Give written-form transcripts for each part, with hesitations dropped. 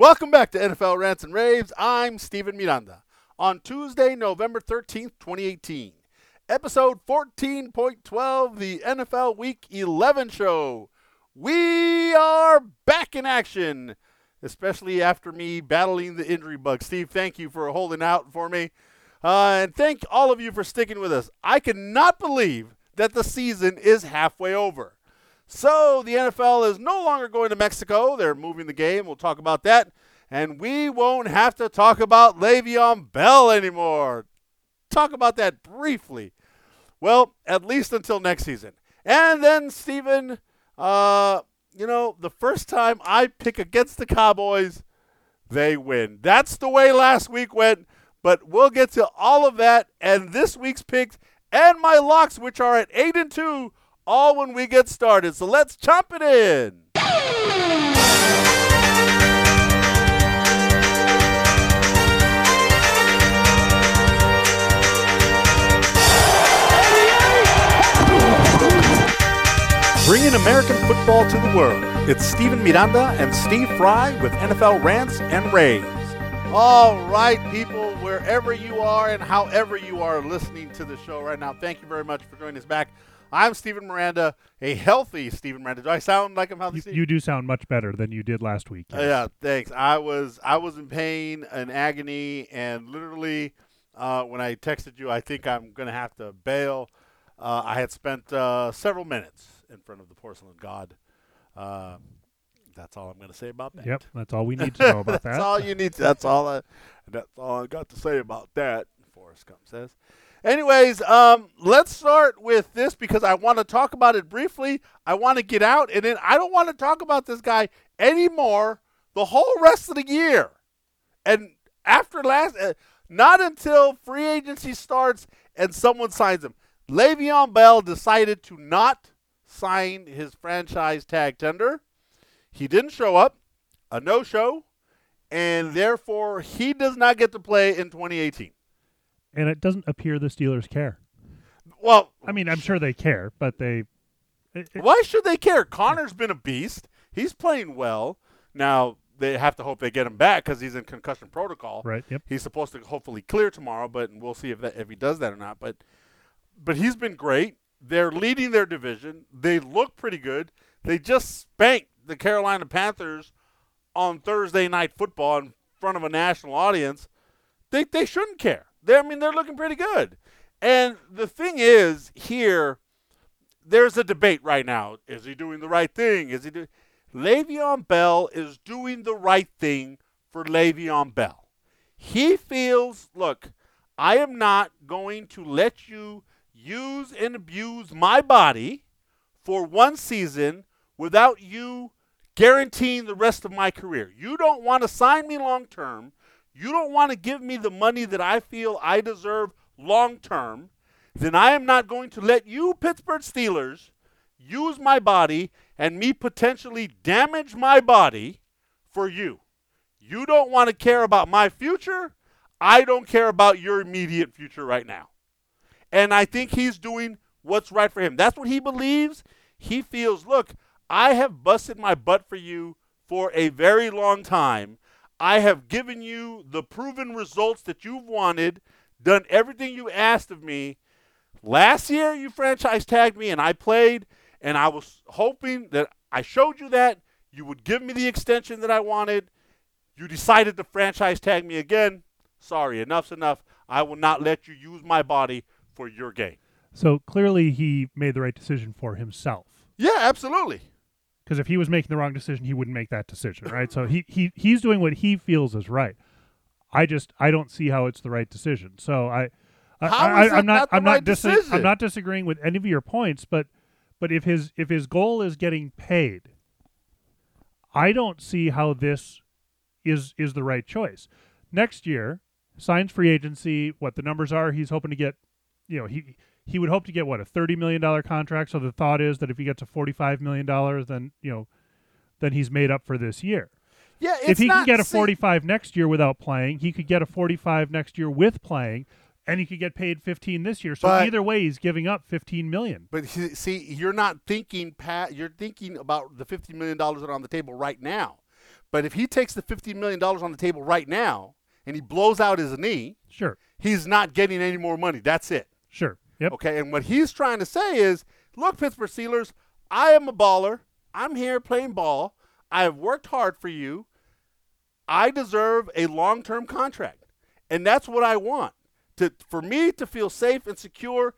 Welcome back to NFL Rants and Raves. I'm Steven Miranda. On Tuesday, November 13th, 2018, episode 14.12, the NFL Week 11 show. We are back in action, especially after me battling the injury bug. Steve, thank you for holding out for me. And thank all of you for sticking with us. I cannot believe that the season is halfway over. So the NFL is no longer going to Mexico. They're moving the game. We'll talk about that. And we won't have to talk about Le'Veon Bell anymore. Talk about that briefly. Well, at least until next season. And then, Steven, the first time I pick against the Cowboys, they win. That's the way last week went. But we'll get to all of that and this week's picks and my locks, which are at 8-2, all when we get started. So let's chomp it in. Bringing American football to the world. It's Steven Miranda and Steve Fry with NFL Rants and Raves. All right, people, wherever you are and however you are listening to the show right now, thank you very much for joining us back. I'm Steven Miranda, a healthy Steven Miranda. Do I sound like I'm healthy, Steve? You do sound much better than you did last week. Yes. Yeah, thanks. I was in pain and agony, and literally when I texted you, I think I'm going to have to bail. I had spent several minutes in front of the porcelain god. That's all I'm going to say about that. Yep, that's all we need to know about that. That's all you need. That's all I got to say about that, Forrest Gump says. Anyways, let's start with this because I want to talk about it briefly. I want to get out, and then I don't want to talk about this guy anymore the whole rest of the year. And after not until free agency starts and someone signs him. Le'Veon Bell decided to not sign his franchise tag tender. He didn't show up, a no-show, and therefore he does not get to play in 2018. And it doesn't appear the Steelers care. Well, I mean, I'm sure they care, but why should they care? Connor's been a beast. He's playing well. Now, they have to hope they get him back because he's in concussion protocol. Right, yep. He's supposed to hopefully clear tomorrow, but we'll see if he does that or not. But he's been great. They're leading their division. They look pretty good. They just spanked the Carolina Panthers on Thursday Night Football in front of a national audience. They shouldn't care. They're looking pretty good. And the thing is, here, there's a debate right now. Is he doing the right thing? Le'Veon Bell is doing the right thing for Le'Veon Bell. He feels, look, I am not going to let you use and abuse my body for one season without you guaranteeing the rest of my career. You don't want to sign me long term. You don't want to give me the money that I feel I deserve long term. Then I am not going to let you, Pittsburgh Steelers, use my body and me potentially damage my body for you. You don't want to care about my future. I don't care about your immediate future right now. And I think he's doing what's right for him. That's what he believes. He feels, look, I have busted my butt for you for a very long time. I have given you the proven results that you've wanted, done everything you asked of me. Last year, you franchise tagged me, and I played, and I was hoping that I showed you that you would give me the extension that I wanted. You decided to franchise tag me again. Sorry, enough's enough. I will not let you use my body for your game. So clearly he made the right decision for himself. Yeah, absolutely. Because if he was making the wrong decision, he wouldn't make that decision, right? So he's doing what he feels is right. I don't see how it's the right decision. So I'm not disagreeing with any of your points, but if his goal is getting paid, I don't see how this is the right choice. Next year, signs free agency. What the numbers are, he's hoping to get. He would hope to get a $30 million contract. So the thought is that if he gets a $45 million, then he's made up for this year. Yeah, if he can get a 45 next year without playing, he could get a 45 next year with playing, and he could get paid 15 this year. So either way, he's giving up $15 million. But see, you're not thinking, Pat. You're thinking about the $50 million that are on the table right now. But if he takes the $15 million on the table right now and he blows out his knee, sure, he's not getting any more money. That's it. Sure. Yep. Okay, and what he's trying to say is, look, Pittsburgh Steelers, I am a baller. I'm here playing ball. I have worked hard for you. I deserve a long-term contract. And that's what I want. For me to feel safe and secure.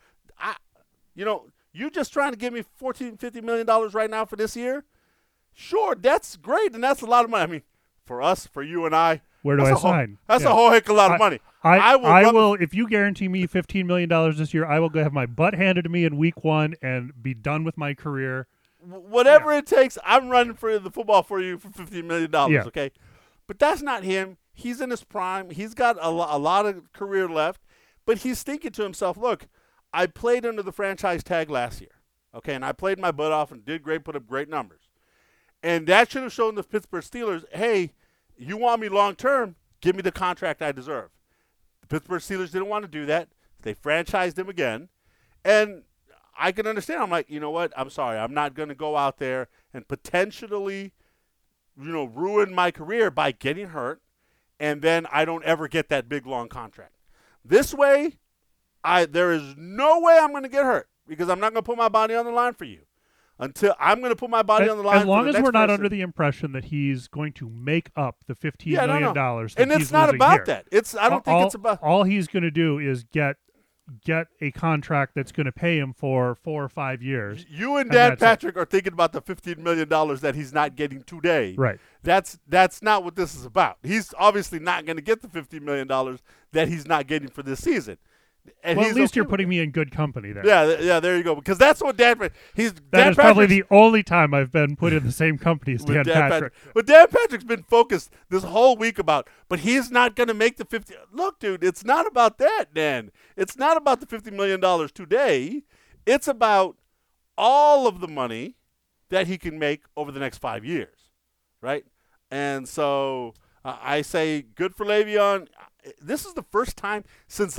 You just trying to give me $50 million right now for this year? Sure, that's great, and that's a lot of money. I mean, for us, for you and I, where do I sign? That's a whole heck of a lot of money. I will. If you guarantee me $15 million this year, I will go have my butt handed to me in week 1 and be done with my career. Whatever it takes, I'm running for the football for you for $15 million, okay? But that's not him. He's in his prime. He's got a lot of career left. But he's thinking to himself, look, I played under the franchise tag last year, okay? And I played my butt off and did great, put up great numbers. And that should have shown the Pittsburgh Steelers, hey, you want me long-term, give me the contract I deserve. The Pittsburgh Steelers didn't want to do that. They franchised him again. And I can understand. I'm like, you know what? I'm sorry. I'm not going to go out there and potentially, ruin my career by getting hurt, and then I don't ever get that big, long contract. This way, there is no way I'm going to get hurt because I'm not going to put my body on the line for you. Until I'm going to put my body on the line. As long for the as we're not person. under the impression that he's going to make up the $15 million that and it's he's not about here. that. I don't think it's about. All he's going to do is get a contract that's going to pay him for 4 or 5 years. You and Dan Patrick are thinking about the $15 million that he's not getting today. Right. That's not what this is about. He's obviously not going to get the $15 million that he's not getting for this season. And at least you're putting me in good company there. Yeah, there you go. Because that's what Dan is probably the only time I've been put in the same company as Dan Patrick. But Dan Patrick's been focused this whole week about, but he's not going to make the 50. Look, dude, it's not about that, Dan. It's not about the $50 million today. It's about all of the money that he can make over the next 5 years, right? And so I say good for Le'Veon. This is the first time since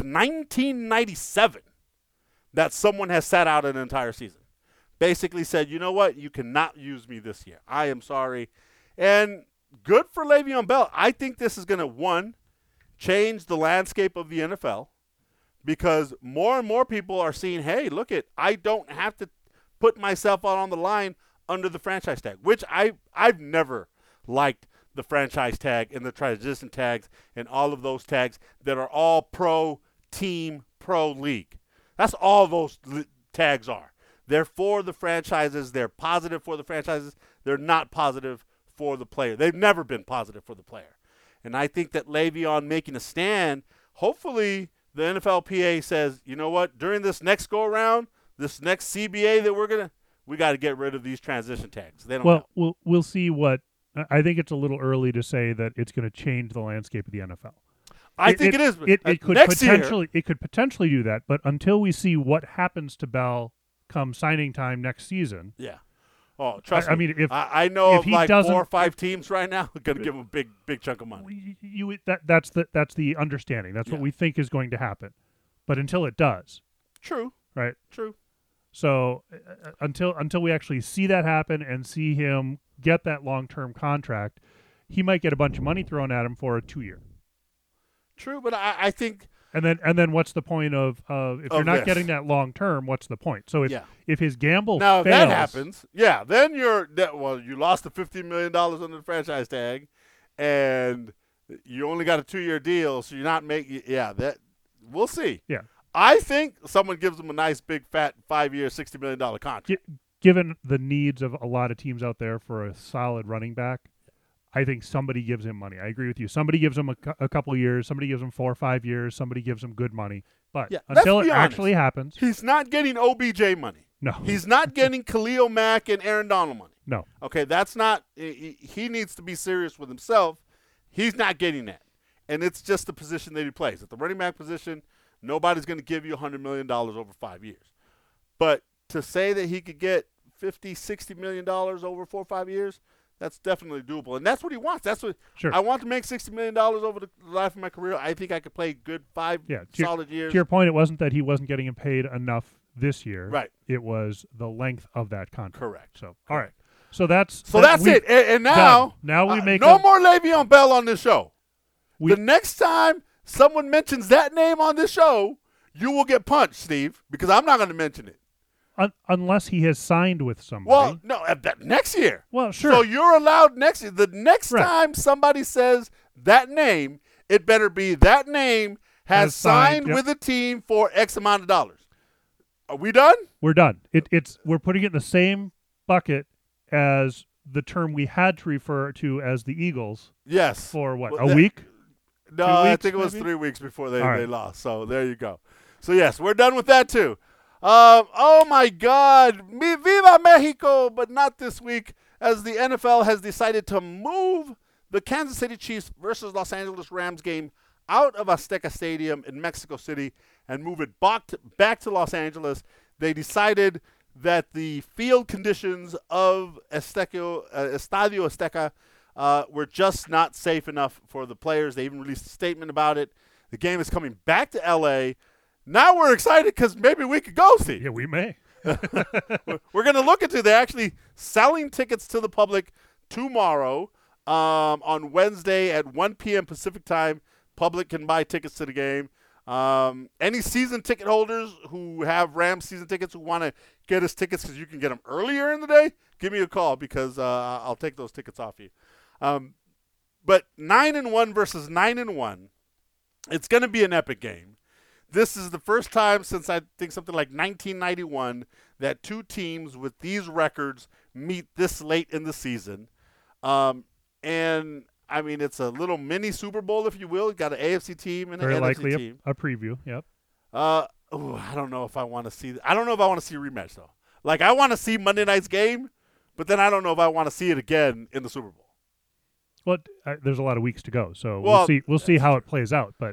1997 that someone has sat out an entire season. Basically said, you know what, you cannot use me this year. I am sorry. And good for Le'Veon Bell. I think this is going to, one, change the landscape of the NFL because more and more people are seeing, hey, look I don't have to put myself out on the line under the franchise tag, which I've never liked the franchise tag and the transition tags and all of those tags that are all pro team, pro league. That's all those tags are. They're for the franchises. They're positive for the franchises. They're not positive for the player. They've never been positive for the player. And I think that Le'Veon making a stand, hopefully the NFLPA says, you know what, during this next go-around, this next CBA that we got to get rid of these transition tags. They don't help. We'll see what – I think it's a little early to say that it's going to change the landscape of the NFL. I think it is. It could potentially do that, but until we see what happens to Bell come signing time next season. Yeah. Oh, trust me. I mean, I know of like 4 or 5 teams right now going to give him a big chunk of money. That's the understanding. That's what we think is going to happen. But until it does. True. Right? True. So until we actually see that happen and see him get that long-term contract, he might get a bunch of money thrown at him for a 2-year. True, but I think and then what's the point of if you're not getting that long-term, what's the point? So if his gamble fails, if that happens, then you lost the $15 million under the franchise tag and you only got a 2-year deal, so you're not making that we'll see. Yeah. I think someone gives him a nice big fat 5-year $60 million contract. Given the needs of a lot of teams out there for a solid running back, I think somebody gives him money. I agree with you. Somebody gives him a couple of years. Somebody gives him 4 or 5 years. Somebody gives him good money. But until it actually happens. He's not getting OBJ money. No. He's not getting Khalil Mack and Aaron Donald money. No. Okay, that's not – he needs to be serious with himself. He's not getting that. And it's just the position that he plays. At the running back position, nobody's going to give you $100 million over 5 years. But to say that he could get $50, $60 million over 4 or 5 years, that's definitely doable. And that's what he wants. That's what I want to make $60 million over the life of my career. I think I could play good 5 solid years. To your point, it wasn't that he wasn't getting paid enough this year. Right. It was the length of that contract. Correct. So, all right. So that's it. And now we make no more Le'Veon Bell on this show. The next time someone mentions that name on this show, you will get punched, Steve, because I'm not going to mention it. Unless he has signed with somebody. Well, no, next year. Well, sure. So you're allowed next year. The next time somebody says that name, it better be that name has signed with a team for X amount of dollars. Are we done? We're done. We're putting it in the same bucket as the term we had to refer to as the Eagles. Yes. For what, a week? No, I think it was 3 weeks before they lost. So there you go. So, yes, we're done with that too. Oh, my God. Viva Mexico, but not this week, as the NFL has decided to move the Kansas City Chiefs versus Los Angeles Rams game out of Azteca Stadium in Mexico City and move it back to Los Angeles. They decided that the field conditions of Estadio Azteca were just not safe enough for the players. They even released a statement about it. The game is coming back to L.A. Now we're excited because maybe we could go see. Yeah, we may. We're going to look into. They're actually selling tickets to the public tomorrow on Wednesday at 1 p.m. Pacific time. Public can buy tickets to the game. Any season ticket holders who have Rams season tickets who want to get us tickets because you can get them earlier in the day, give me a call because I'll take those tickets off you. But 9-1 versus 9-1, it's going to be an epic game. This is the first time since I think something like 1991 that two teams with these records meet this late in the season. And, I mean, it's a little mini Super Bowl, if you will. You got an AFC team and an NFC team. A preview, yep. I don't know if I want to see – I don't know if I want to see a rematch, though. Like, I want to see Monday night's game, but then I don't know if I want to see it again in the Super Bowl. Well, there's a lot of weeks to go, so we'll see how it plays out. But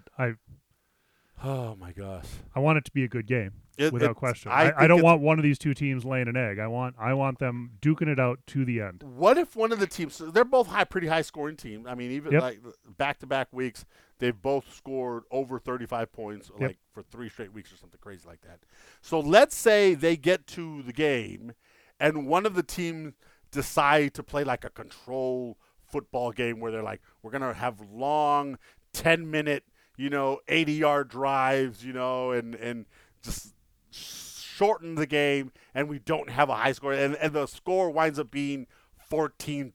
oh my gosh, I want it to be a good game without question. I don't want one of these two teams laying an egg. I want them duking it out to the end. What if one of the teams? They're both pretty high scoring teams. I mean, even like back-to-back weeks, they've both scored over 35 points, like for 3 straight weeks or something crazy like that. So let's say they get to the game, and one of the teams decide to play like a control football game where they're like, we're gonna have long 10-minute, 80-yard drives, and just shorten the game, and we don't have a high score, and the score winds up being 14-13.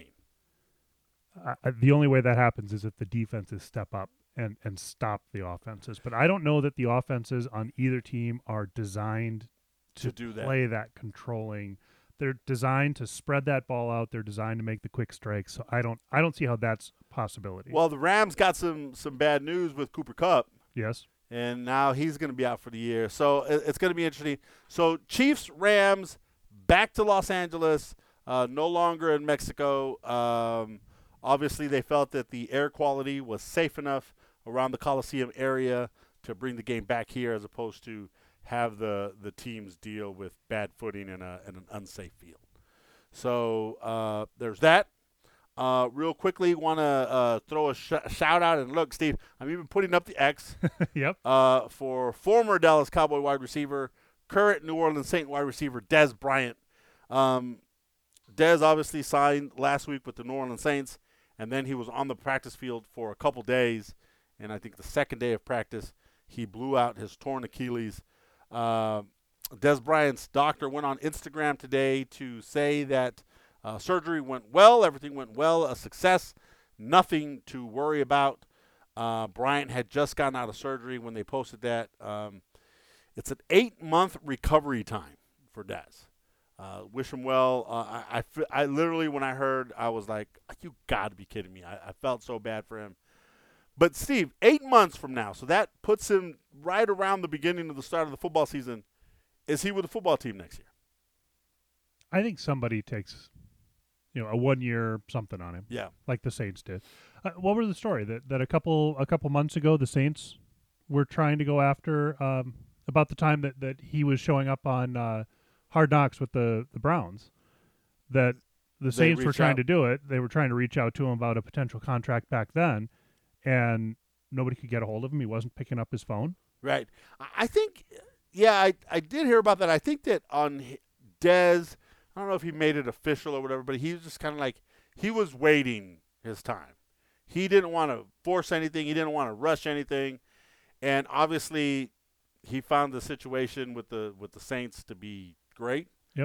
The only way that happens is if the defenses step up and stop the offenses. But I don't know that the offenses on either team are designed to do play that controlling. They're designed to spread that ball out. They're designed to make the quick strikes. So I don't see how that's a possibility. Well, the Rams got some bad news with Cooper Kupp. Yes. And now he's going to be out for the year. So it's going to be interesting. So Chiefs, Rams, back to Los Angeles, no longer in Mexico. Obviously, they felt that the air quality was safe enough around the Coliseum area to bring the game back here as opposed to have the teams deal with bad footing in an unsafe field. So there's that. Real quickly, want to throw a shout out, and look, Steve, I'm even putting up the X. Yep. For former Dallas Cowboy wide receiver, current New Orleans Saint wide receiver Dez Bryant. Dez obviously signed last week with the New Orleans Saints, and then he was on the practice field for a couple days, and I think the second day of practice, he blew out his torn Achilles. Dez Bryant's doctor went on Instagram today to say that surgery went well, everything went well, a success, nothing to worry about. Bryant had just gotten out of surgery when they posted that. It's an 8-month recovery time for Dez. Wish him well. I literally, when I heard, I was like, you got to be kidding me. I felt so bad for him. But, Steve, 8 months from now, so that puts him right around the beginning of the start of the football season. Is he with the football team next year? I think somebody takes, a 1-year something on him. Yeah, like the Saints did. What was the story that a couple months ago the Saints were trying to go after about the time that he was showing up on Hard Knocks with the Browns, that the Saints were trying to do it. They were trying to reach out to him about a potential contract back then, and nobody could get a hold of him. He wasn't picking up his phone. Right. I think, I did hear about that. I think that on Dez I don't know if he made it official or whatever, but he was just kind of like he was waiting his time. He didn't want to force anything. He didn't want to rush anything, and obviously, he found the situation with the Saints to be great. Yep.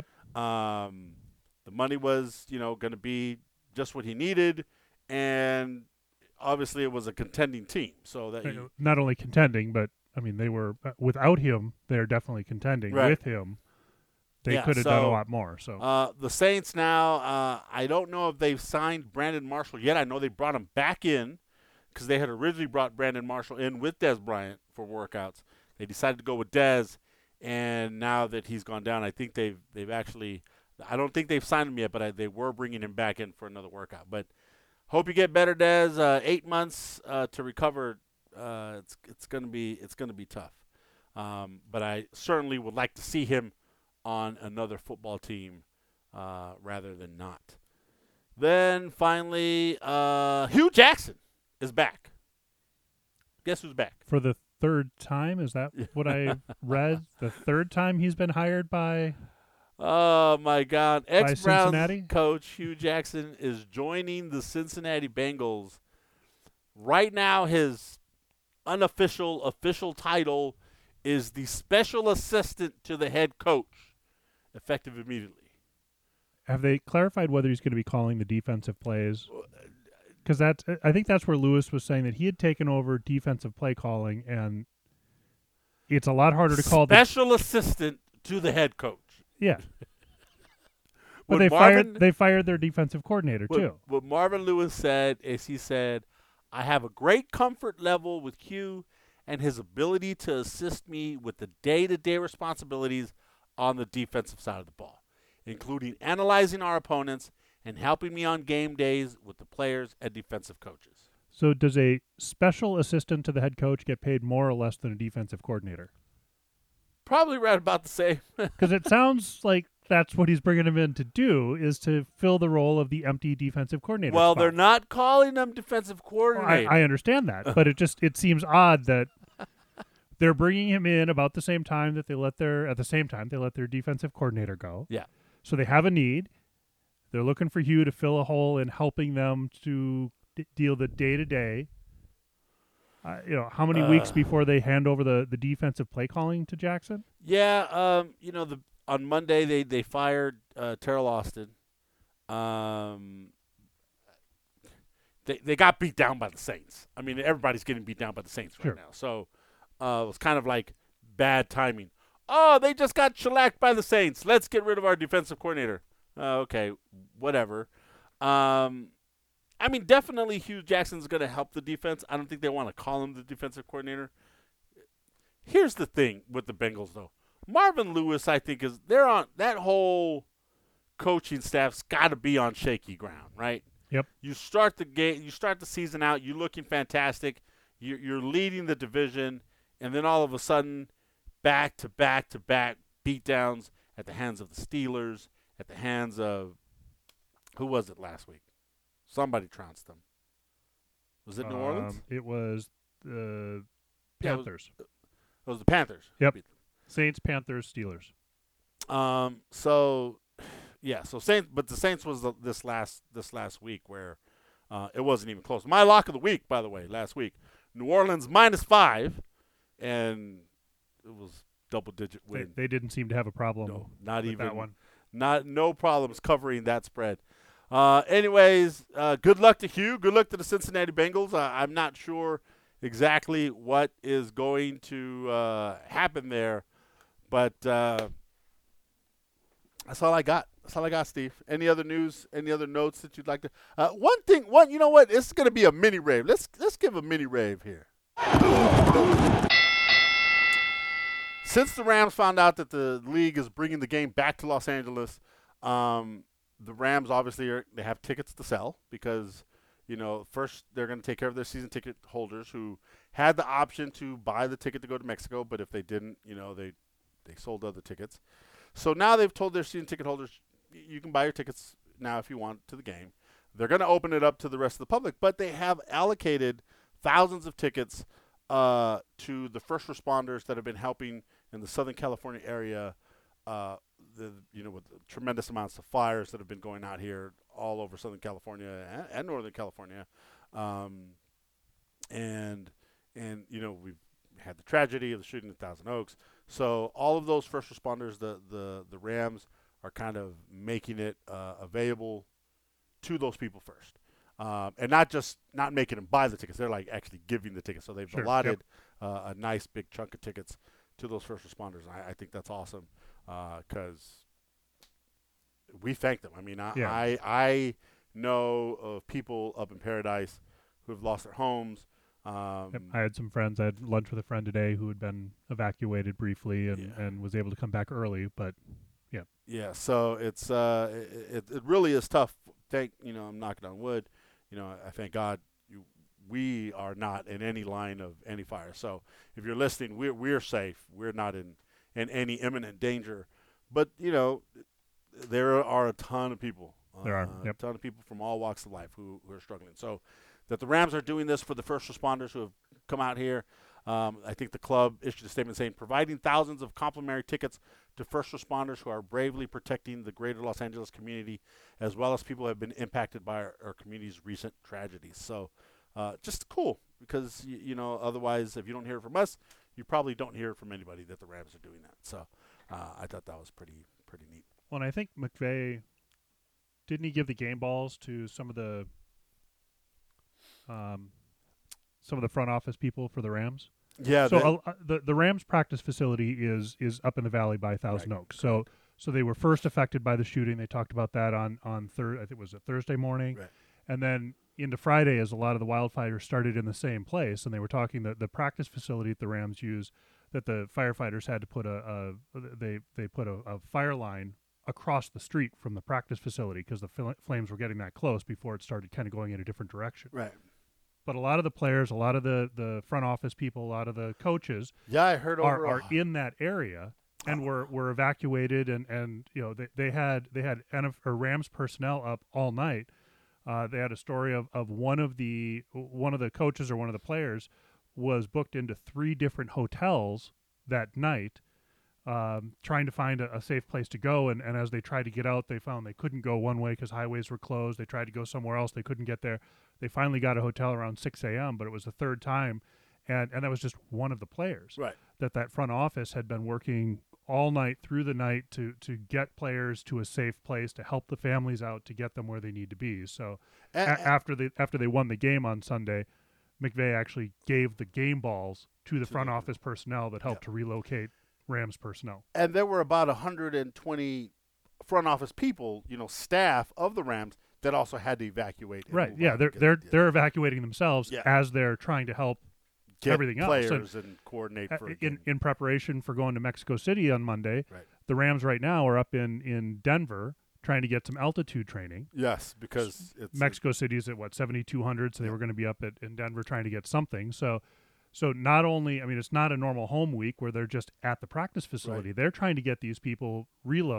The money was going to be just what he needed, and obviously it was a contending team. So that not only contending, but I mean they were without him, they're definitely contending. Right. With him, they could have done a lot more. So the Saints now, I don't know if they've signed Brandon Marshall yet. I know they brought him back in because they had originally brought Brandon Marshall in with Dez Bryant for workouts. They decided to go with Dez, and now that he's gone down, I think they've actually. I don't think they've signed him yet, but they were bringing him back in for another workout. But hope you get better, Dez. 8 months to recover. It's gonna be tough. But I certainly would like to see him on another football team rather than not. Then finally, Hugh Jackson is back. Guess who's back? For the third time? Is that what I read? The third time he's been hired by... Oh, my God. Ex-Browns coach Hugh Jackson is joining the Cincinnati Bengals. Right now, his official title is the special assistant to the head coach, effective immediately. Have they clarified whether he's going to be calling the defensive plays? Because I think that's where Lewis was saying that he had taken over defensive play calling, and it's a lot harder to call special assistant to the head coach. Yeah, but they fired their defensive coordinator too. What Marvin Lewis said is he said, "I have a great comfort level with Hugh and his ability to assist me with the day-to-day responsibilities on the defensive side of the ball, including analyzing our opponents and helping me on game days with the players and defensive coaches." So does a special assistant to the head coach get paid more or less than a defensive coordinator? Probably right about the same. Because it sounds like that's what he's bringing him in to do, is to fill the role of the empty defensive coordinator spot. They're not calling him defensive coordinator. I understand that, but it seems odd that they're bringing him in about the same time that they let their defensive coordinator go. Yeah. So they have a need. They're looking for Hugh to fill a hole in helping them to deal the day-to-day. How many weeks before they hand over the defensive play calling to Jackson? Yeah, on Monday they fired Terrell Austin. They got beat down by the Saints. I mean, everybody's getting beat down by the Saints right now. So it was kind of like bad timing. Oh, they just got shellacked by the Saints. Let's get rid of our defensive coordinator. Okay, whatever. I mean, definitely Hugh Jackson's going to help the defense. I don't think they want to call him the defensive coordinator. Here's the thing with the Bengals, though. Marvin Lewis, I think, they're on that whole coaching staff's got to be on shaky ground, right? Yep. You start the game, you start the season out, you're looking fantastic, you're leading the division, and then all of a sudden, back to back beatdowns at the hands of the Steelers, at the hands of who was it last week? Somebody trounced them. Was it New Orleans? It was the Panthers. It was the Panthers. Yep. Saints, Panthers, Steelers. So Saints, but the Saints was this last week where it wasn't even close. My lock of the week, by the way, last week, New Orleans -5, and it was double-digit win. They didn't seem to have a problem. No, not with even that one. No problems covering that spread. Anyways, good luck to Hugh. Good luck to the Cincinnati Bengals. I'm not sure exactly what is going to happen there, but that's all I got. That's all I got, Steve. Any other news? Any other notes that you'd like to? You know what? This is going to be a mini rave. Let's give a mini rave here. Since the Rams found out that the league is bringing the game back to Los Angeles, the Rams obviously they have tickets to sell because, first they're going to take care of their season ticket holders who had the option to buy the ticket to go to Mexico, but if they didn't, they sold other tickets. So now they've told their season ticket holders, you can buy your tickets now if you want to the game. They're going to open it up to the rest of the public, but they have allocated thousands of tickets to the first responders that have been helping in the Southern California area with the tremendous amounts of fires that have been going out here all over Southern California and Northern California, and we've had the tragedy of the shooting at Thousand Oaks. So all of those first responders, the Rams are kind of making it available to those people first, and not making them buy the tickets. They're like actually giving the tickets. So they've allotted a nice big chunk of tickets to those first responders. I think that's awesome because we thank them. I mean, I know of people up in Paradise who have lost their homes. I had some friends. I had lunch with a friend today who had been evacuated briefly and was able to come back early, but yeah. So it's it really is tough. I'm knocking on wood. I thank God we are not in any line of any fire. So if you're listening, we're safe. We're not in any imminent danger. But there are a ton of people. There are a ton of people from all walks of life who are struggling. So that the Rams are doing this for the first responders who have come out here. I think the club issued a statement saying, providing thousands of complimentary tickets to first responders who are bravely protecting the greater Los Angeles community, as well as people who have been impacted by our community's recent tragedies. So just cool because, otherwise, if you don't hear it from us, you probably don't hear it from anybody that the Rams are doing that. So I thought that was pretty neat. Well, and I think McVay, didn't he give the game balls to some of the front office people for the Rams? Yeah. So the Rams practice facility is up in the valley by Thousand Oaks. So they were first affected by the shooting. They talked about that on I think it was a Thursday morning, and then into Friday, as a lot of the wildfires started in the same place, and they were talking that the practice facility that the Rams use, that the firefighters had to put they put a fire line across the street from the practice facility because the flames were getting that close before it started kind of going in a different direction. Right. But a lot of the players, a lot of the front office people, a lot of the coaches, I heard are in that area and were evacuated, and they had Rams personnel up all night. They had a story of one of the coaches or one of the players was booked into 3 different hotels that night, trying to find a safe place to go. And as they tried to get out, they found they couldn't go one way because highways were closed. They tried to go somewhere else. They couldn't get there. They finally got a hotel around 6 a.m., but it was the third time. And that was just one of the players. Right. That front office had been working all night through the night to get players to a safe place, to help the families out, to get them where they need to be. So after they won the game on Sunday, McVay actually gave the game balls to the front office personnel that helped to relocate Rams personnel. And there were about 120 front office people, staff of the Rams that also had to evacuate. Right. Yeah, they're evacuating themselves as they're trying to help get everything players else and coordinate for in preparation for going to Mexico City on Monday. Right. The Rams right now are up in Denver trying to get some altitude training. Yes, because Mexico City is at 7,200, so they were going to be up in Denver trying to get something. So not only, it's not a normal home week where they're just at the practice facility. Right. They're trying to get these people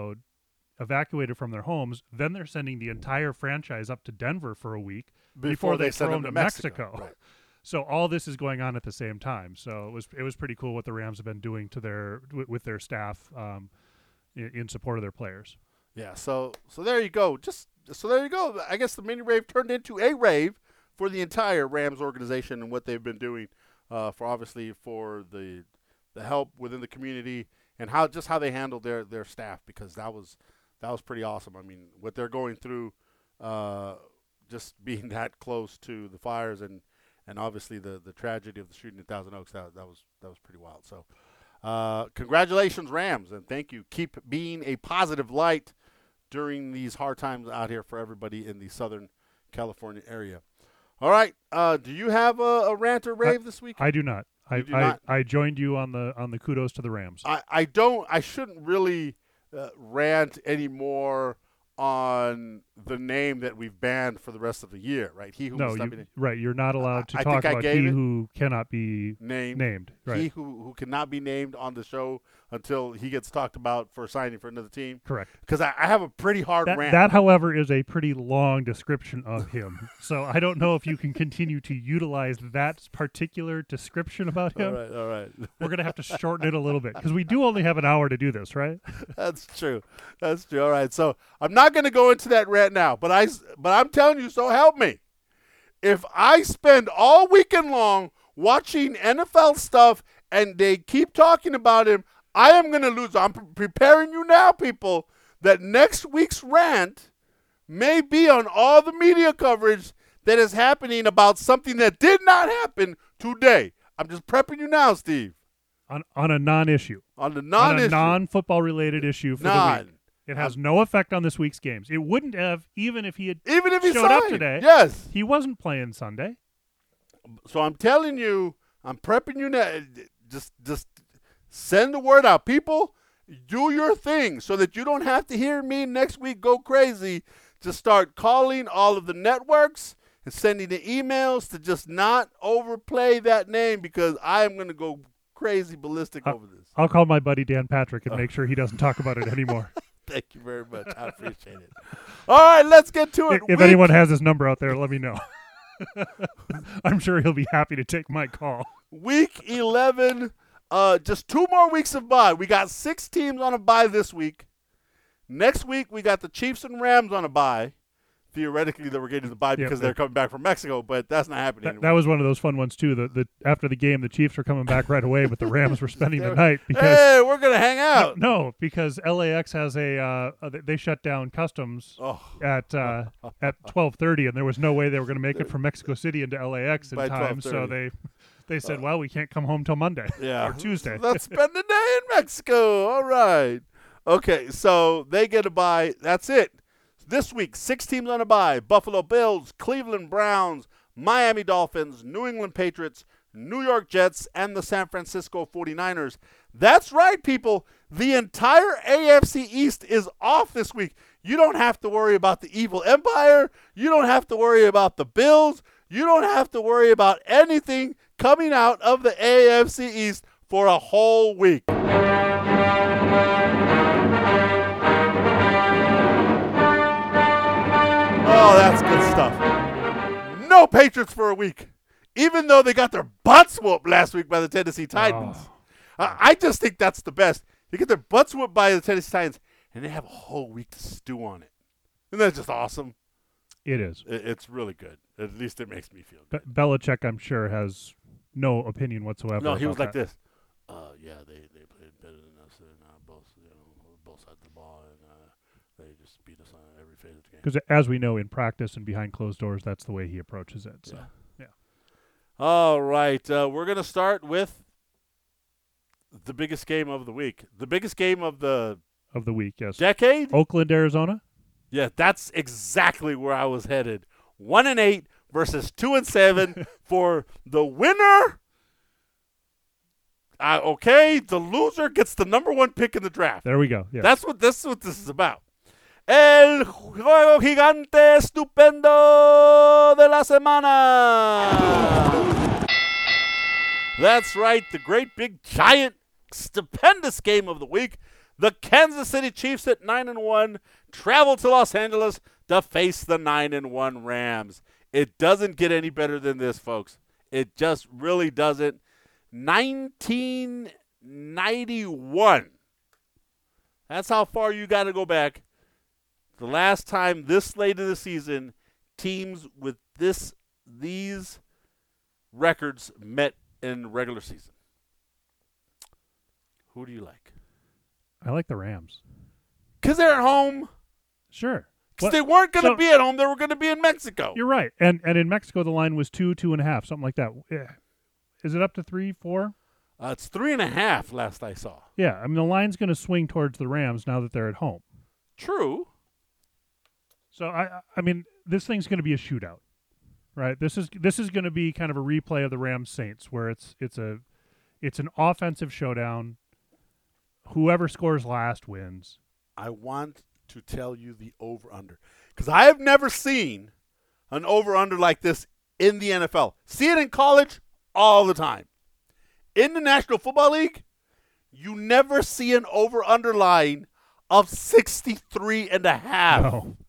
evacuated from their homes. Then they're sending the entire franchise up to Denver for a week before they throw them to Mexico. Right. So all this is going on at the same time. So it was pretty cool what the Rams have been doing with their staff in support of their players. Yeah. So there you go. There you go. I guess the mini rave turned into a rave for the entire Rams organization and what they've been doing for the help within the community and how they handled their staff, because that was pretty awesome. I mean, what they're going through, just being that close to the fires and obviously the tragedy of the shooting at Thousand Oaks, that was pretty wild. So congratulations, Rams, and thank you. Keep being a positive light during these hard times out here for everybody in the Southern California area. All right. Do you have a rant or rave this week? I do not. I joined you on the kudos to the Rams. I don't. I shouldn't really rant anymore on the name that we've banned for the rest of the year, right? He who right. You're not allowed to talk about he who cannot be named. Right. He who cannot be named on the show until he gets talked about for signing for another team. Correct. Because I have a pretty hard rant. That, however, is a pretty long description of him. So I don't know if you can continue to utilize that particular description about him. All right. We're going to have to shorten it a little bit because we do only have an hour to do this, right? That's true. All right. So I'm not going to go into that rant now, but I'm telling you, so help me. If I spend all weekend long watching NFL stuff and they keep talking about him, I am going to lose. I'm preparing you now, people, that next week's rant may be on all the media coverage that is happening about something that did not happen today. I'm just prepping you now, Steve. On a non-issue. On a non-football related issue for the week. It has no effect on this week's games. It wouldn't have even if he showed up today. Yes. He wasn't playing Sunday. So I'm telling you, I'm prepping you now. Just send the word out. People, do your thing so that you don't have to hear me next week go crazy. Just start calling all of the networks and sending the emails to just not overplay that name because I am going to go crazy ballistic over this. I'll call my buddy Dan Patrick and make sure he doesn't talk about it anymore. Thank you very much. I appreciate it. All right, let's get to it. If anyone has his number out there, let me know. I'm sure he'll be happy to take my call. Week 11, just 2 more weeks of bye. We got 6 teams on a bye this week. Next week, we got the Chiefs and Rams on a bye. Theoretically, they were getting the bye because they're coming back from Mexico, but that's not happening. That was one of those fun ones, too. After the game, the Chiefs were coming back right away, but the Rams were spending the night. Because, hey, we're going to hang out. No, because LAX has they shut down customs at 12:30, and there was no way they were going to make it from Mexico City into LAX in time, so they said, well, we can't come home till Monday or Tuesday. Let's spend the day in Mexico. All right. Okay, so they get a bye. That's it. This week, 6 teams on a bye: Buffalo Bills, Cleveland Browns, Miami Dolphins, New England Patriots, New York Jets, and the San Francisco 49ers. That's right, people. The entire AFC East is off this week. You don't have to worry about the evil empire. You don't have to worry about the Bills. You don't have to worry about anything coming out of the AFC East for a whole week. Oh, that's good stuff. No Patriots for a week, even though they got their butts whooped last week by the Tennessee Titans. I just think that's the best. They get their butts whooped by the Tennessee Titans, and they have a whole week to stew on it. Isn't that just awesome? It is. It's really good. At least it makes me feel good. Belichick, I'm sure, has no opinion whatsoever. No, he was like this. Yeah, they played better than us, and both sides of the ball, and they just beat us on every phase of the game. Because as we know, in practice and behind closed doors, that's the way he approaches it. So, yeah. All right, we're going to start with the biggest game of the week. The biggest game of the week, yes. Decade? Oakland, Arizona? Yeah, that's exactly where I was headed. 1-8 versus 2-7 for the winner. Okay, the loser gets the number 1 pick in the draft. There we go. Yes. That's what this is about. El juego gigante estupendo de la semana. That's right, the great big giant stupendous game of the week. The Kansas City Chiefs at 9-1 travel to Los Angeles to face the 9-1 Rams. It doesn't get any better than this, folks. It just really doesn't. 1991. That's how far you got to go back. The last time this late in the season, teams with these records met in regular season. Who do you like? I like the Rams. Because they're at home. Sure. Because they weren't going to be at home. They were going to be in Mexico. You're right. And in Mexico, the line was 2.5, something like that. Yeah. Is it up to 3, 4? It's 3.5 last I saw. Yeah. I mean, the line's going to swing towards the Rams now that they're at home. True. So, I mean, this thing's going to be a shootout, right? This is going to be kind of a replay of the Rams-Saints where it's an offensive showdown. Whoever scores last wins. I want to tell you the over-under. Because I have never seen an over-under like this in the NFL. See it in college all the time. In the National Football League, you never see an over-under line of 63.5. No.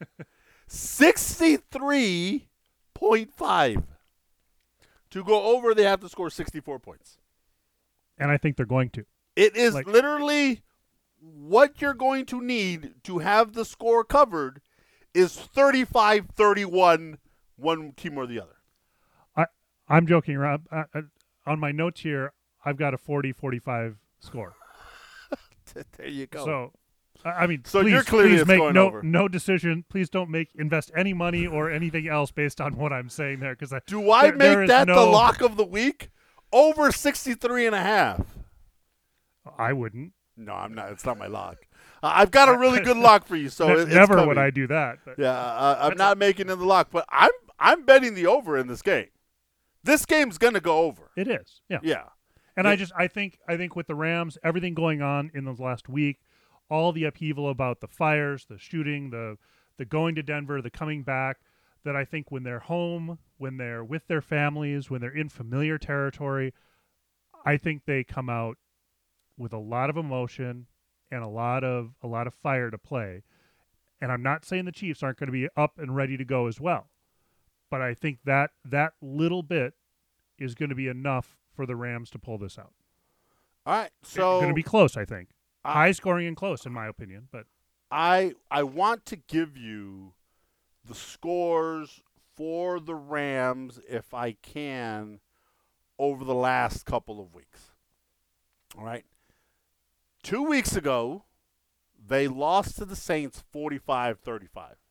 63.5. To go over, they have to score 64 points. And I think they're going to. It is literally what you're going to need to have the score covered is 35-31, one team or the other. I'm joking around. On my notes here, I've got a 40-45 score. There you go. So, I mean, so please, you're clearly please make over. no decision. Please don't invest any money or anything else based on what I'm saying there. Because do I make that the lock of the week? Over 63.5. I wouldn't. No, I'm not. It's not my lock. I've got a really good lock for you, so it's never coming. would I do that. But. Yeah, I'm not making it the lock, but I'm betting the over in this game. This game's gonna go over. It is. Yeah. Yeah. And I think with the Rams, everything going on in the last week, all the upheaval about the fires, the shooting, the going to Denver, the coming back, that I think when they're home, when they're with their families, when they're in familiar territory, I think they come out with a lot of emotion and a lot of fire to play. And I'm not saying the Chiefs aren't going to be up and ready to go as well. But I think that little bit is going to be enough for the Rams to pull this out. All right, so it's going to be close, I think. High scoring and close, in my opinion. But I want to give you the scores for the Rams, if I can, over the last couple of weeks. All right. 2 weeks ago, they lost to the Saints 45-35.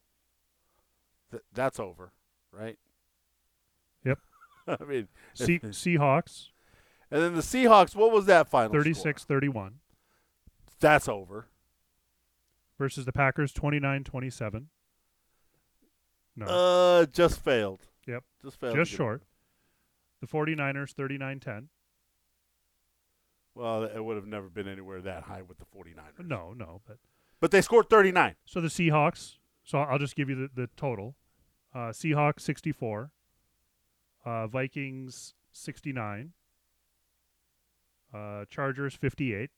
That's over, right? Yep. I mean, Seahawks. And then the Seahawks, what was that final 36-31. That's over. Versus the Packers, 29-27. No. Just failed. Yep. Just failed. Just short. The 49ers, 39-10. Well, it would have never been anywhere that high with the 49ers. No, but they scored 39. So the Seahawks, so I'll just give you the total. Seahawks, 64. Vikings, 69. Chargers, 58.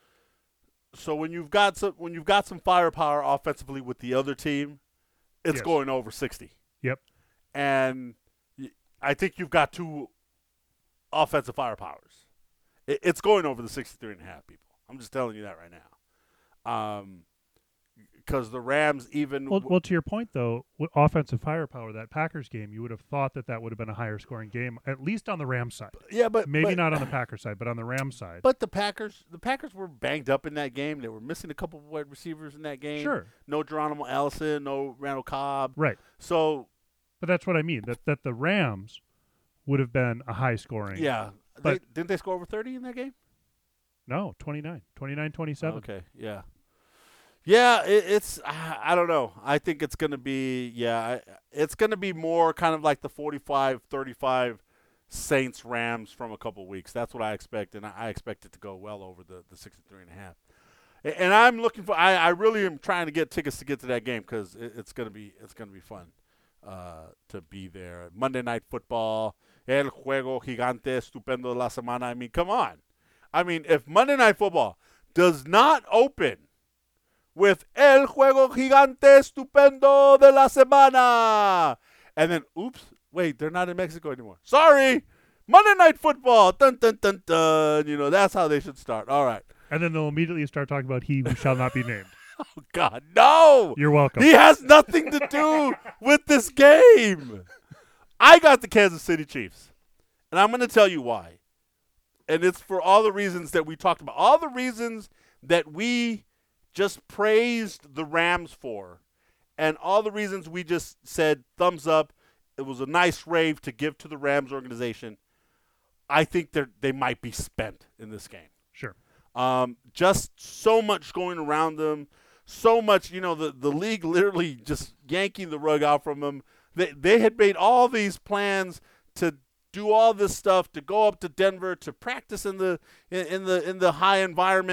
So when you've got some firepower offensively with the other team, it's going over 60. Yep. And I think you've got two offensive firepowers. It's going over the 63.5 people. I'm just telling you that right now. Because the Rams even well, to your point though, with offensive firepower, that Packers game, you would have thought that would have been a higher scoring game, at least on the Rams side. Yeah, but maybe not on the Packers side, but on the Rams side. But the Packers were banged up in that game. They were missing a couple of wide receivers in that game. Sure. No Geronimo Allison, no Randall Cobb. Right. So, but that's what I mean. That the Rams would have been a high scoring. Yeah. But didn't they score over 30 in that game? No, 29-27. Okay, yeah. Yeah, it's I don't know. I think it's going to be it's going to be more kind of like the 45-35 Saints Rams from a couple of weeks. That's what I expect, and I expect it to go well over the 63.5. And I'm looking for I really am trying to get tickets to get to that game because it's going to be fun to be there. Monday Night Football, El Juego Gigante Estupendo de la Semana. I mean, come on. I mean, if Monday Night Football does not open with El Juego Gigante Estupendo de la Semana, and then, oops, wait, they're not in Mexico anymore. Sorry, Monday Night Football, dun, dun, dun, dun. You know, that's how they should start. All right. And then they'll immediately start talking about he who shall not be named. Oh, God, no. You're welcome. He has nothing to do with this game. I got the Kansas City Chiefs, and I'm going to tell you why. And it's for all the reasons that we talked about, all the reasons that we just praised the Rams for, and all the reasons we just said thumbs up. It was a nice rave to give to the Rams organization. I think they might be spent in this game. Sure. Just so much going around them, so much, the league literally just yanking the rug out from them. They had made all these plans to do all this stuff, to go up to Denver, to practice in the high environment.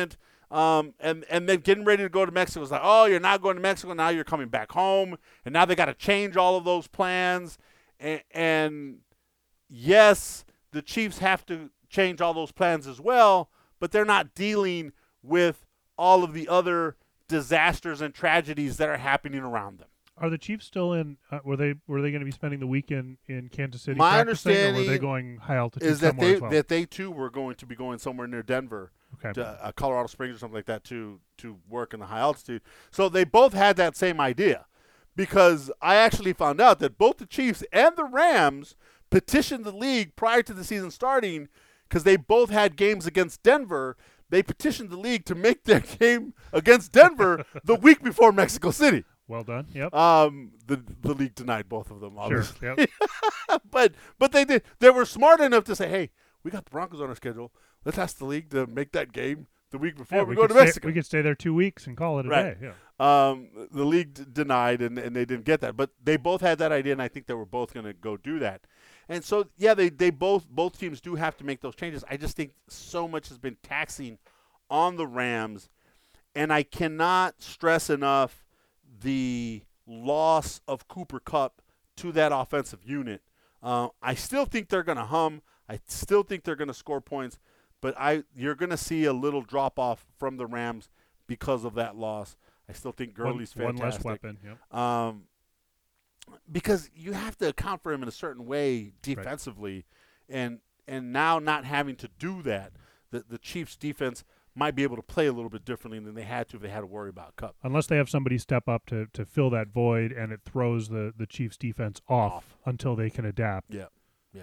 and then getting ready to go to Mexico. It's like, oh, you're not going to Mexico. Now you're coming back home. And now they got to change all of those plans. And yes, the Chiefs have to change all those plans as well, but they're not dealing with all of the other disasters and tragedies that are happening around them. Are the Chiefs still in? Were they going to be spending the weekend in Kansas City? My understanding, or were they going high altitude is that they too were going to be going somewhere near Denver, okay, to Colorado Springs or something like that to work in the high altitude. So they both had that same idea, because I actually found out that both the Chiefs and the Rams petitioned the league prior to the season starting, because they both had games against Denver. They petitioned the league to make their game against Denver the week before Mexico City. Well done. Yep. The league denied both of them, obviously. Sure. Yep. but they did. They were smart enough to say, "Hey, we got the Broncos on our schedule. Let's ask the league to make that game the week before we go to Mexico. We could stay there 2 weeks and call it a right. day." Yeah. The league denied, and they didn't get that. But they both had that idea, and I think they were both going to go do that. And so, yeah, they both teams do have to make those changes. I just think so much has been taxing on the Rams, and I cannot stress enough the loss of Cooper Kupp to that offensive unit. I still think they're going to hum. I still think they're going to score points, but you're going to see a little drop-off from the Rams because of that loss. I still think Gurley's fantastic. One less weapon, yep. Because you have to account for him in a certain way defensively, right. and now not having to do that, the Chiefs' defense might be able to play a little bit differently than they had to if they had to worry about Kupp. Unless they have somebody step up to fill that void, and it throws the Chiefs' defense off until they can adapt. Yeah.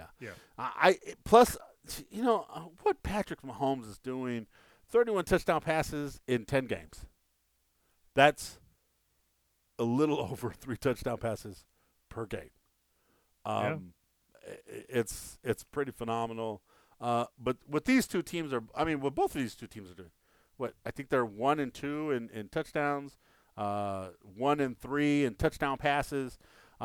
Plus, what Patrick Mahomes is doing, 31 touchdown passes in 10 games. That's a little over 3 touchdown passes per game. It's pretty phenomenal. But what these two teams what both of these two teams are doing, I think they're 1 and 2 in touchdowns, 1 and 3 in touchdown passes.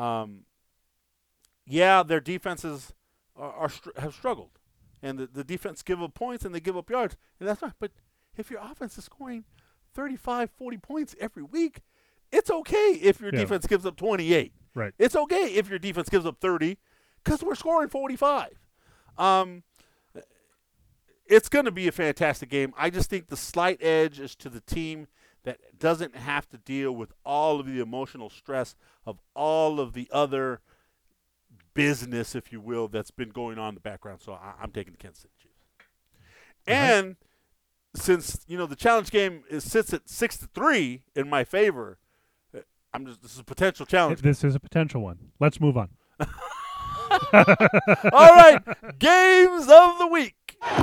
Their defenses have struggled, and the defense give up points and they give up yards, and that's fine. But if your offense is scoring 35, 40 points every week, it's okay if your defense gives up 28. Right. It's okay if your defense gives up 30, because we're scoring 45. It's going to be a fantastic game. I just think the slight edge is to the team that doesn't have to deal with all of the emotional stress of all of the other business, if you will, that's been going on in the background. So I'm taking the Kansas City Chiefs. And since the challenge game sits at 6-3 in my favor, this is a potential challenge. This is a potential one. Let's move on. All right, games of the week.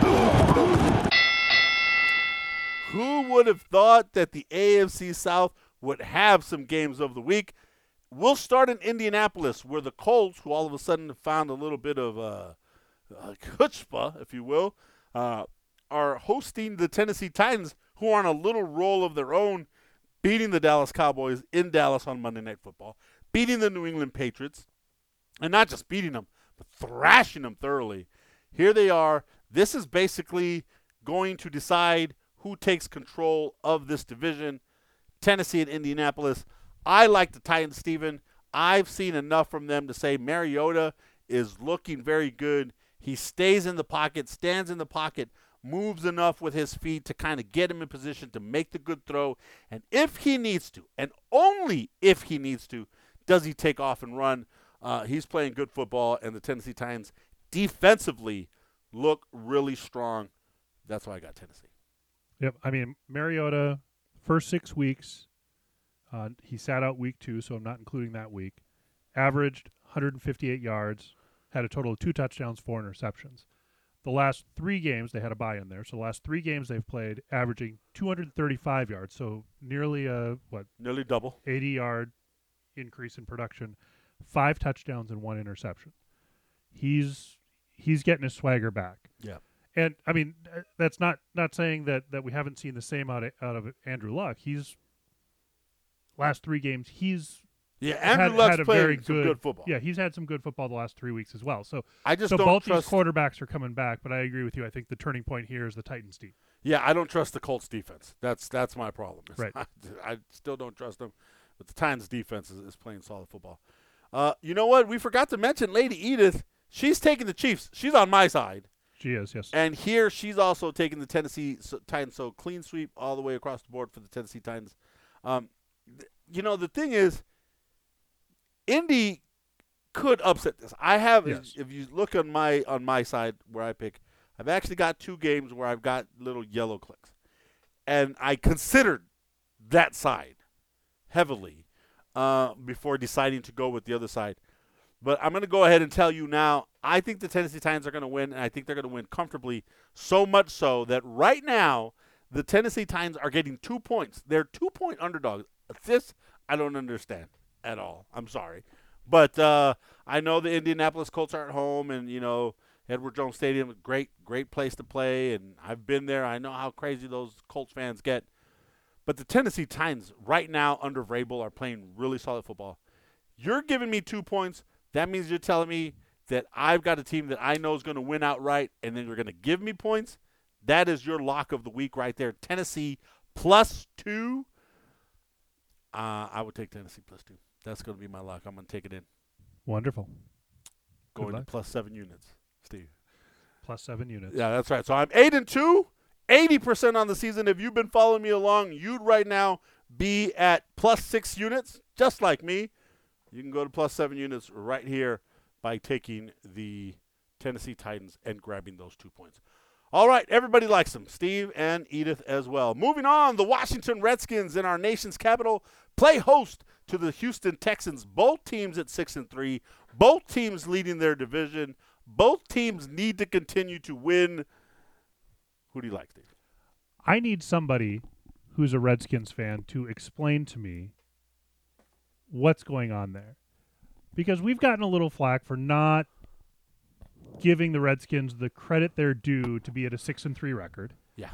Who would have thought that the AFC South would have some games of the week? We'll start in Indianapolis, where the Colts, who all of a sudden have found a little bit of chutzpah, if you will, are hosting the Tennessee Titans, who are on a little roll of their own, beating the Dallas Cowboys in Dallas on Monday Night Football, beating the New England Patriots, and not just beating them, but thrashing them thoroughly. Here they are. This is basically going to decide who takes control of this division, Tennessee and Indianapolis. I like the Titans, Steven. I've seen enough from them to say Mariota is looking very good. He stays in the pocket, stands in the pocket, moves enough with his feet to kind of get him in position to make the good throw. And if he needs to, and only if he needs to, does he take off and run. He's playing good football, and the Tennessee Titans defensively look really strong. That's why I got Tennessee. Yep. I mean, Mariota, first 6 weeks, he sat out week 2, so I'm not including that week, averaged 158 yards, had a total of 2 touchdowns, 4 interceptions. The last 3 games, they had a bye in there, so the last 3 games they've played, averaging 235 yards, so nearly nearly double, 80-yard increase in production, 5 touchdowns and 1 interception. He's getting his swagger back. Yeah. And I mean, that's not saying that we haven't seen the same out of Andrew Luck. He's last 3 games Andrew Luck's had playing some good football. Yeah, he's had some good football the last 3 weeks as well. So I just so don't both trust these quarterbacks are coming back, but I agree with you. I think the turning point here is the Titans' team. Yeah, I don't trust the Colts defense. That's my problem. Right. I still don't trust them. But the Titans defense is playing solid football. You know what? We forgot to mention Lady Edith. She's taking the Chiefs. She's on my side. She is, yes. And here she's also taking the Tennessee Titans. So clean sweep all the way across the board for the Tennessee Titans. The thing is, Indy could upset this. I have, if you look on my side where I pick, I've actually got 2 games where I've got little yellow clicks. And I considered that side heavily before deciding to go with the other side. But I'm going to go ahead and tell you now, I think the Tennessee Titans are going to win, and I think they're going to win comfortably, so much so that right now the Tennessee Titans are getting 2 points. They're 2-point underdogs. This I don't understand at all. I'm sorry. But I know the Indianapolis Colts are at home, and, Edward Jones Stadium, great place to play, and I've been there. I know how crazy those Colts fans get. But the Tennessee Titans right now under Vrabel are playing really solid football. You're giving me 2 points. That means you're telling me that I've got a team that I know is going to win outright, and then you're going to give me points. That is your lock of the week right there. Tennessee +2. I would take Tennessee +2. That's going to be my lock. I'm going to take it in. Wonderful. Going to +7 units, Steve. +7 units. Yeah, that's right. So I'm 8-2, 80% on the season. If you've been following me along, you'd right now be at +6 units, just like me. You can go to +7 units right here by taking the Tennessee Titans and grabbing those 2 points. All right, everybody likes them, Steve and Edith as well. Moving on, the Washington Redskins in our nation's capital play host to the Houston Texans. Both teams at 6-3, both teams leading their division. Both teams need to continue to win. Who do you like, Steve? I need somebody who's a Redskins fan to explain to me what's going on there. Because we've gotten a little flack for not giving the Redskins the credit they're due to be at a 6-3 record. Yeah.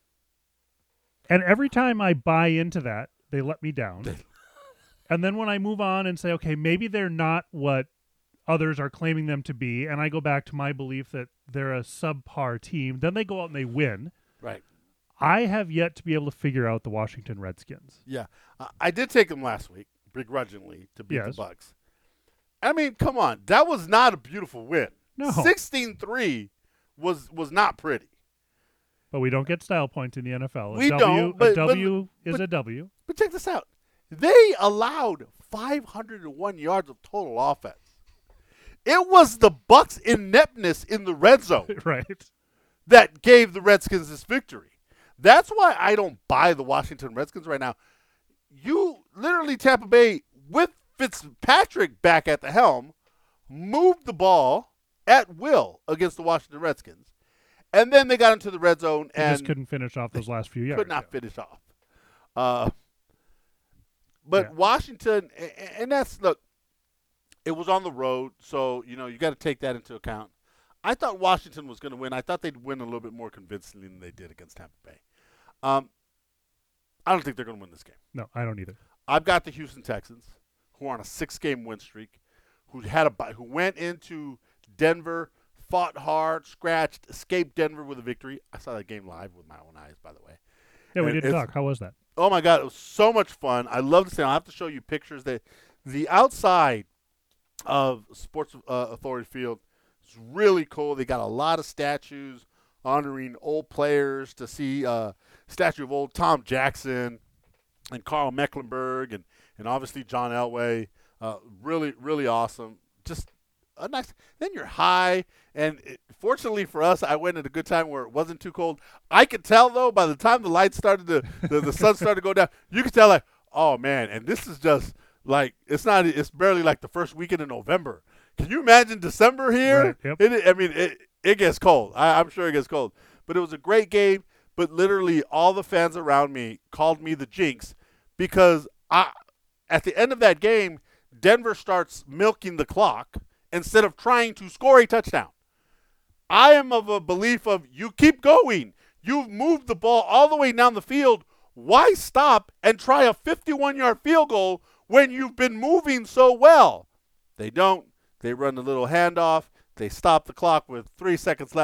And every time I buy into that, they let me down. And then when I move on and say, okay, maybe they're not what others are claiming them to be, and I go back to my belief that they're a subpar team, then they go out and they win. Right. I have yet to be able to figure out the Washington Redskins. Yeah. I did take them last week, begrudgingly, to beat the Bucs. I mean, come on. That was not a beautiful win. No. 16-3 was not pretty. But we don't get style points in the NFL. We don't. But, a W is a W. But check this out. They allowed 501 yards of total offense. It was the Bucs' ineptness in the red zone right, that gave the Redskins this victory. That's why I don't buy the Washington Redskins right now. You literally, Tampa Bay, with Fitzpatrick back at the helm, moved the ball at will against the Washington Redskins. And then they got into the red zone and just couldn't finish off those last few yards. Could not finish off. But Washington, and that's, look, it was on the road, so, you got to take that into account. I thought Washington was going to win. I thought they'd win a little bit more convincingly than they did against Tampa Bay. I don't think they're going to win this game. No, I don't either. I've got the Houston Texans, who are on a 6-game win streak, who went into Denver, fought hard, scratched, escaped Denver with a victory. I saw that game live with my own eyes, by the way. Yeah, we did talk. How was that? Oh, my God. It was so much fun. I love the stadium. I'll have to show you pictures. The outside of Sports Authority Field is really cool. They got a lot of statues honoring old players, to see a statue of old Tom Jackson and Carl Mecklenburg and obviously John Elway. Really, really awesome. Just a nice – then you're high. And fortunately for us, I went at a good time where it wasn't too cold. I could tell, though, by the time the lights started the sun started to go down, you could tell, like, oh, man, and this is just like – it's barely like the first weekend in November. Can you imagine December here? Right, yep. It gets cold. I'm sure it gets cold. But it was a great game. But literally all the fans around me called me the jinx because at the end of that game, Denver starts milking the clock instead of trying to score a touchdown. I am of a belief of you keep going. You've moved the ball all the way down the field. Why stop and try a 51-yard field goal when you've been moving so well? They don't. They run a little handoff. They stop the clock with 3 seconds left,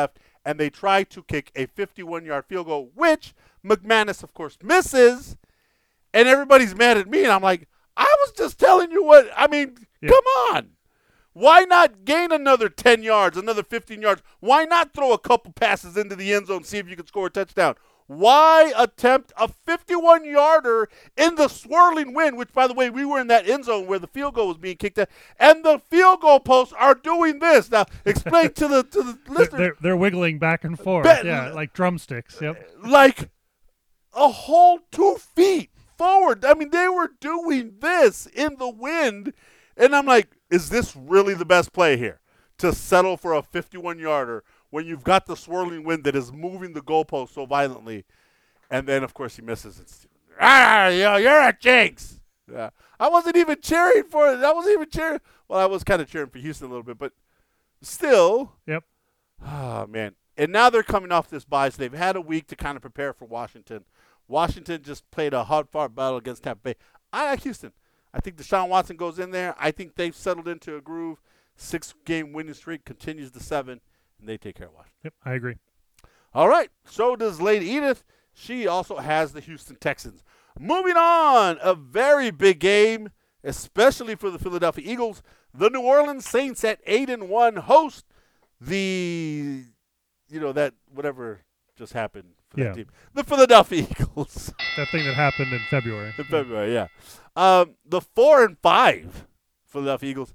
and they try to kick a 51-yard field goal, which McManus, of course, misses, and everybody's mad at me, and I'm like, I was just telling you what – I mean, come on. Why not gain another 10 yards, another 15 yards? Why not throw a couple passes into the end zone, see if you can score a touchdown? Why attempt a 51-yarder in the swirling wind, which, by the way, we were in that end zone where the field goal was being kicked at, and the field goal posts are doing this. Now, explain to the listeners. They're wiggling back and forth, like drumsticks. Yep. Like a whole 2 feet forward. I mean, they were doing this in the wind, and I'm like, is this really the best play here? To settle for a 51-yarder when you've got the swirling wind that is moving the goalpost so violently. And then, of course, he misses. You're a jinx. Yeah. I wasn't even cheering for it. I wasn't even cheering. Well, I was kind of cheering for Houston a little bit, but still. Yep. Oh, man. And now they're coming off this bye, so they've had a week to kind of prepare for Washington. Washington just played a hard-fought battle against Tampa Bay. I like Houston. I think Deshaun Watson goes in there. I think they've settled into a groove. 6-game winning streak continues to 7, and they take care of Washington. Yep, I agree. All right, so does Lady Edith. She also has the Houston Texans. Moving on, a very big game, especially for the Philadelphia Eagles. The New Orleans Saints at 8-1 host the, that whatever just happened for that team. The Philadelphia Eagles. That thing that happened in February. Yeah. The 4-5 Philadelphia Eagles.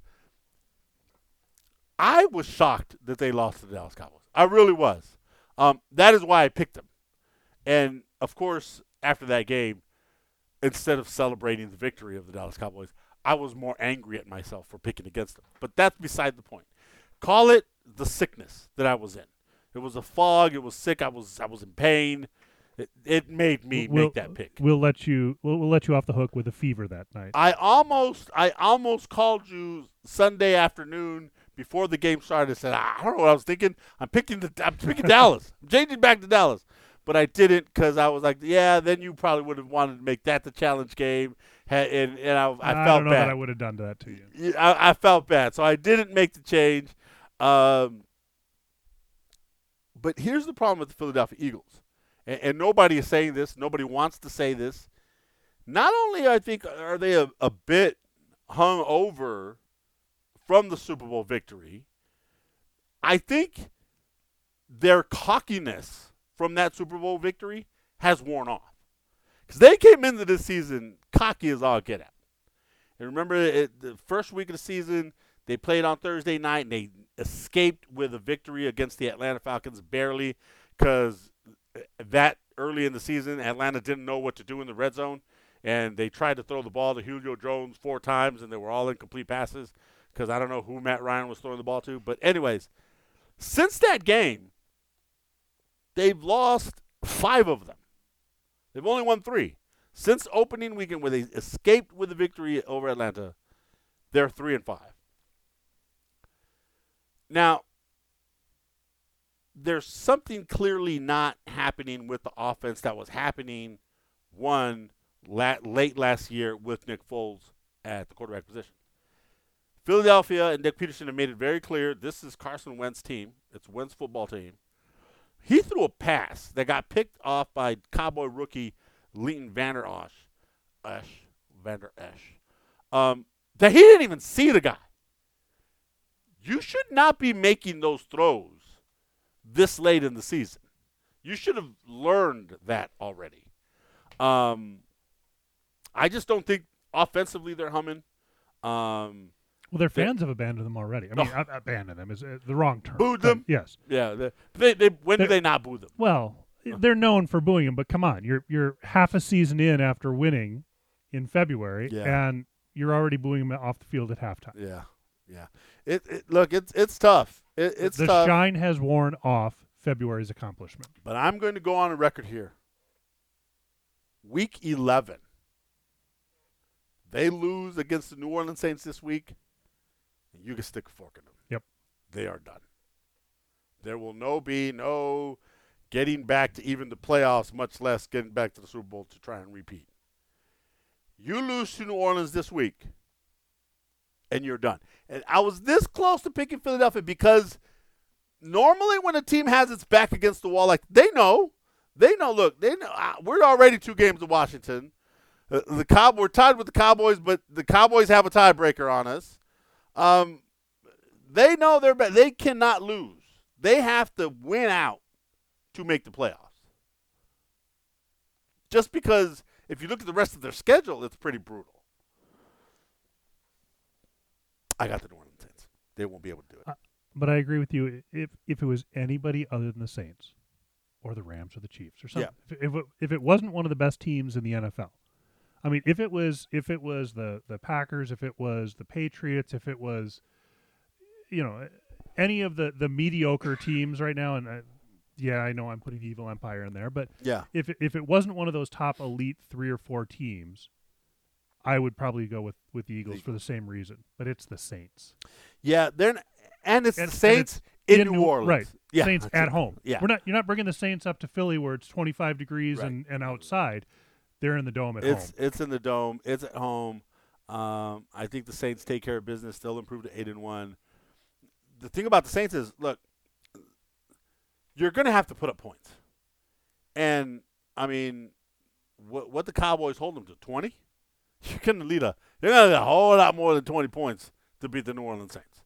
I was shocked that they lost to the Dallas Cowboys. I really was. That is why I picked them. And, of course, after that game, instead of celebrating the victory of the Dallas Cowboys, I was more angry at myself for picking against them. But that's beside the point. Call it the sickness that I was in. It was a fog. It was sick. I was in pain. It made me make that pick. We'll let you off the hook with a fever that night. I almost called you Sunday afternoon before the game started. I said, I don't know what I was thinking. I'm picking Dallas. I'm changing back to Dallas. But I didn't because I was like, then you probably would have wanted to make that the challenge game. And I felt bad. I don't know that I would have done that to you. I felt bad. So I didn't make the change. But here's the problem with the Philadelphia Eagles. And nobody is saying this. Nobody wants to say this. Not only, I think, are they a bit hung over from the Super Bowl victory, I think their cockiness from that Super Bowl victory has worn off. Because they came into this season cocky as all get out. And remember, the first week of the season, they played on Thursday night, and they escaped with a victory against the Atlanta Falcons barely because that early in the season, Atlanta didn't know what to do in the red zone, and they tried to throw the ball to Julio Jones 4 times, and they were all incomplete passes because I don't know who Matt Ryan was throwing the ball to. But anyways, since that game, they've lost 5 of them. They've only won 3. Since opening weekend where they escaped with a victory over Atlanta, they're 3-5. Now, there's something clearly not happening with the offense that was happening, late last year with Nick Foles at the quarterback position. Philadelphia and Nick Peterson have made it very clear this is Carson Wentz's team. It's Wentz's football team. He threw a pass that got picked off by Cowboy rookie Leighton Vander Esch, that he didn't even see the guy. You should not be making those throws this late in the season. You should have learned that already. I just don't think offensively they're humming. Well, their fans have abandoned them already. I mean, abandoned them is the wrong term. Booed them? Yes. Yeah. When do they not boo them? Well, they're known for booing them, but come on. You're half a season in after winning in February, and you're already booing them off the field at halftime. Yeah. Look, it's tough. It's the tough. shine has worn off February's accomplishment. But I'm going to go on a record here. Week 11. They lose against the New Orleans Saints this week, and you can stick a fork in them. Yep. They are done. There will be no getting back to even the playoffs, much less getting back to the Super Bowl to try and repeat. You lose to New Orleans this week, and you're done. And I was this close to picking Philadelphia because normally when a team has its back against the wall, like they know. Look, we're already 2 games to Washington. We're tied with the Cowboys, but the Cowboys have a tiebreaker on us. They know they cannot lose. They have to win out to make the playoffs. Just because if you look at the rest of their schedule, it's pretty brutal. I got the New Orleans Saints. They won't be able to do it. But I agree with you. If it was anybody other than the Saints or the Rams or the Chiefs or something, if it wasn't one of the best teams in the NFL, I mean, if it was the Packers, if it was the Patriots, if it was, any of the mediocre teams right now, and I know I'm putting the Evil Empire in there, but if it wasn't one of those top elite 3 or 4 teams, I would probably go with the Eagles for the same reason. But it's the Saints. Yeah, it's the Saints in New Orleans, right? Yeah, Saints at home. Yeah, you're not bringing the Saints up to Philly where it's 25 degrees and outside. They're in the dome at home. It's in the dome. It's at home. I think the Saints take care of business. They'll improve to 8-1. The thing about the Saints is, look, you're going to have to put up points. And, I mean, what the Cowboys hold them to, 20? You're going to need a whole lot more than 20 points to beat the New Orleans Saints.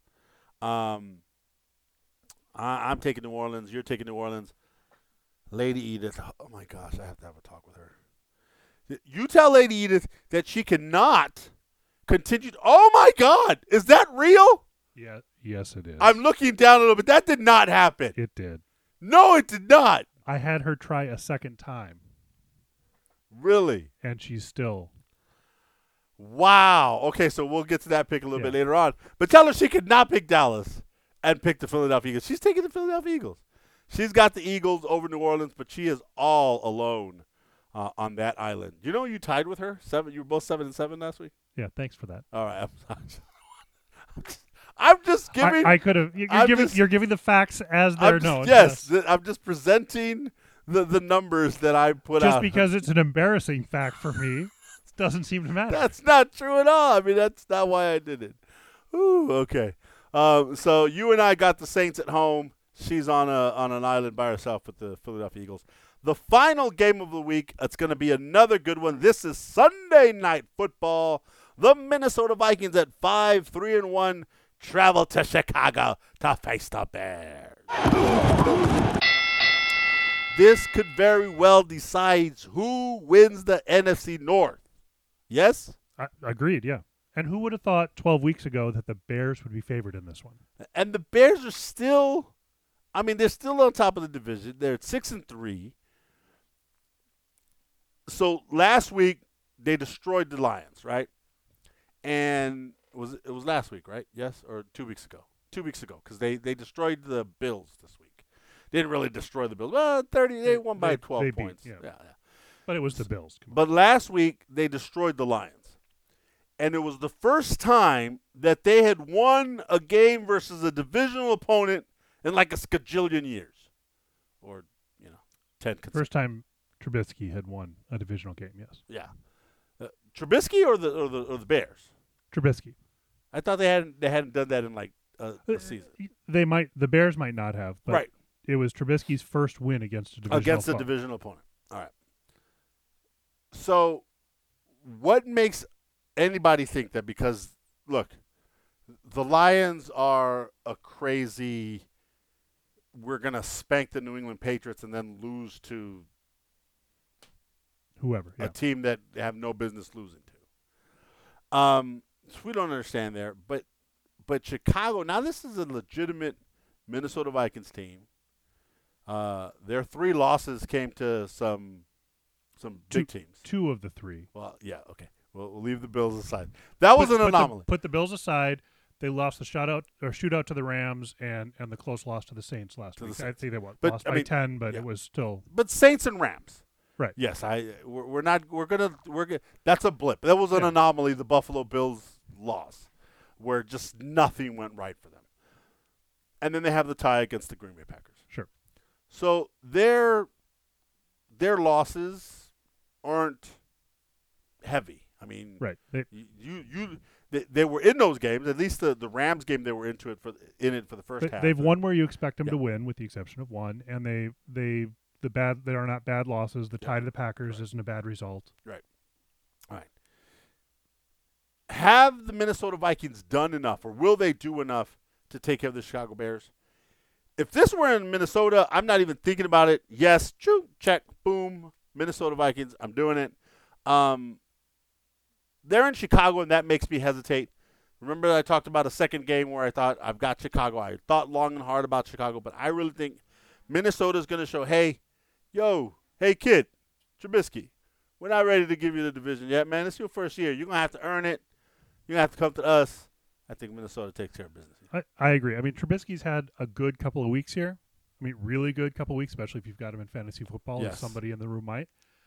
I'm taking New Orleans. You're taking New Orleans. Lady Edith, oh, my gosh, I have to have a talk with her. You tell Lady Edith that she cannot continue. Oh, my God. Is that real? Yeah. Yes, it is. I'm looking down a little bit. That did not happen. It did. No, it did not. I had her try a second time. Really? And she's still. Wow. Okay, so we'll get to that pick a little bit later on. But tell her she could not pick Dallas and pick the Philadelphia Eagles. She's taking the Philadelphia Eagles. She's got the Eagles over New Orleans, but she is all alone on that island. You know you tied with her? You were both 7-7 last week? Yeah, thanks for that. All right. I'm just giving. I could have. You're giving the facts as they're known. Yes, I'm just presenting the numbers that I put out. Just because it's an embarrassing fact for me, doesn't seem to matter. That's not true at all. I mean, that's not why I did it. Ooh, okay. So you and I got the Saints at home. She's on an island by herself with the Philadelphia Eagles. The final game of the week, it's going to be another good one. This is Sunday Night Football. The Minnesota Vikings at 5-3-1 travel to Chicago to face the Bears. This could very well decide who wins the NFC North. Yes? Agreed, yeah. And who would have thought 12 weeks ago that the Bears would be favored in this one? And the Bears are still, they're still on top of the division. They're at 6-3. So last week they destroyed the Lions, right? And it was last week, right? Yes, or 2 weeks ago. 2 weeks ago, because they destroyed the Bills this week. They didn't really destroy the Bills. Well, they won by 12 points. Yeah. But it was the Bills. But last week they destroyed the Lions, and it was the first time that they had won a game versus a divisional opponent in like a skajillion years, or 10. First time Trubisky had won a divisional game. Yes. Yeah. Trubisky or the Bears? Trubisky. I thought they hadn't done that in like a season. They might. The Bears might not have. But right. It was Trubisky's first win against a divisional opponent. All right. So, what makes anybody think that? Because look, the Lions are a crazy. We're gonna spank the New England Patriots and then lose to whoever, a team that they have no business losing to. So we don't understand there, but Chicago. Now this is a legitimate Minnesota Vikings team. Their 3 losses came to some big teams. 2 of the 3. Well, yeah, okay. We'll leave the Bills aside. That was an anomaly. Put the Bills aside. They lost the shootout to the Rams and the close loss to the Saints last week. I think they lost by 10, but it was still. But Saints and Rams. Right. Yes, we're gonna. That's a blip. That was an anomaly. The Buffalo Bills loss, where just nothing went right for them, and then they have the tie against the Green Bay Packers. Sure. So their losses aren't heavy. I mean, right. they were in those games. At least the Rams game, they were in it for the first half. They've won where you expect them to win, with the exception of one, and they are not bad losses. The tie to the Packers isn't a bad result. Right. All right. Have the Minnesota Vikings done enough, or will they do enough to take care of the Chicago Bears? If this were in Minnesota, I'm not even thinking about it. Yes, check, boom, Minnesota Vikings, I'm doing it. They're in Chicago, and that makes me hesitate. Remember I talked about a second game where I thought, I've got Chicago. I thought long and hard about Chicago, but I really think Minnesota's going to show, hey kid, Trubisky, we're not ready to give you the division yet, man. It's your first year. You're going to have to earn it. You're going to have to come to us. I think Minnesota takes care of business. I agree. I mean, Trubisky's had a good couple of weeks here. I mean, really good couple of weeks, especially if you've got him in fantasy football, as somebody in the room might.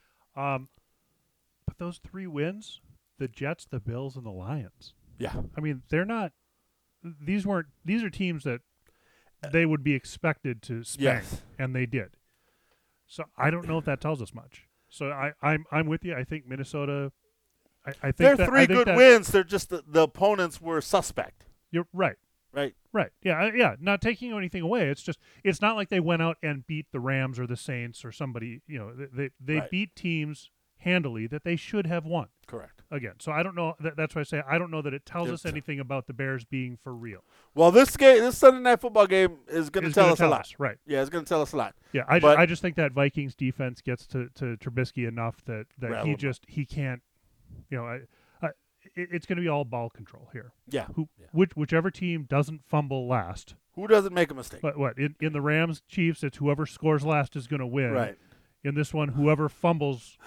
But those 3 wins, the Jets, the Bills, and the Lions. Yeah. I mean, they're not – these are teams that they would be expected to spank, and they did. So I don't know if that tells us much. So I'm with you. I think Minnesota – I think they're 3 good wins. They're just the opponents were suspect. You're right. Right. Yeah. Not taking anything away. It's just it's not like they went out and beat the Rams or the Saints or somebody. You know, they beat teams handily that they should have won. Correct. Again, so I don't know. That's why I say I don't know that it tells us anything about the Bears being for real. Well, this Sunday Night Football game is going to tell us a lot. Right. Yeah, it's going to tell us a lot. Yeah, I just think that Vikings defense gets to Trubisky enough that he can't. You know, it's going to be all ball control here. Yeah. Whichever team doesn't fumble last. Who doesn't make a mistake? What in the Rams Chiefs, it's whoever scores last is going to win. Right. In this one, whoever fumbles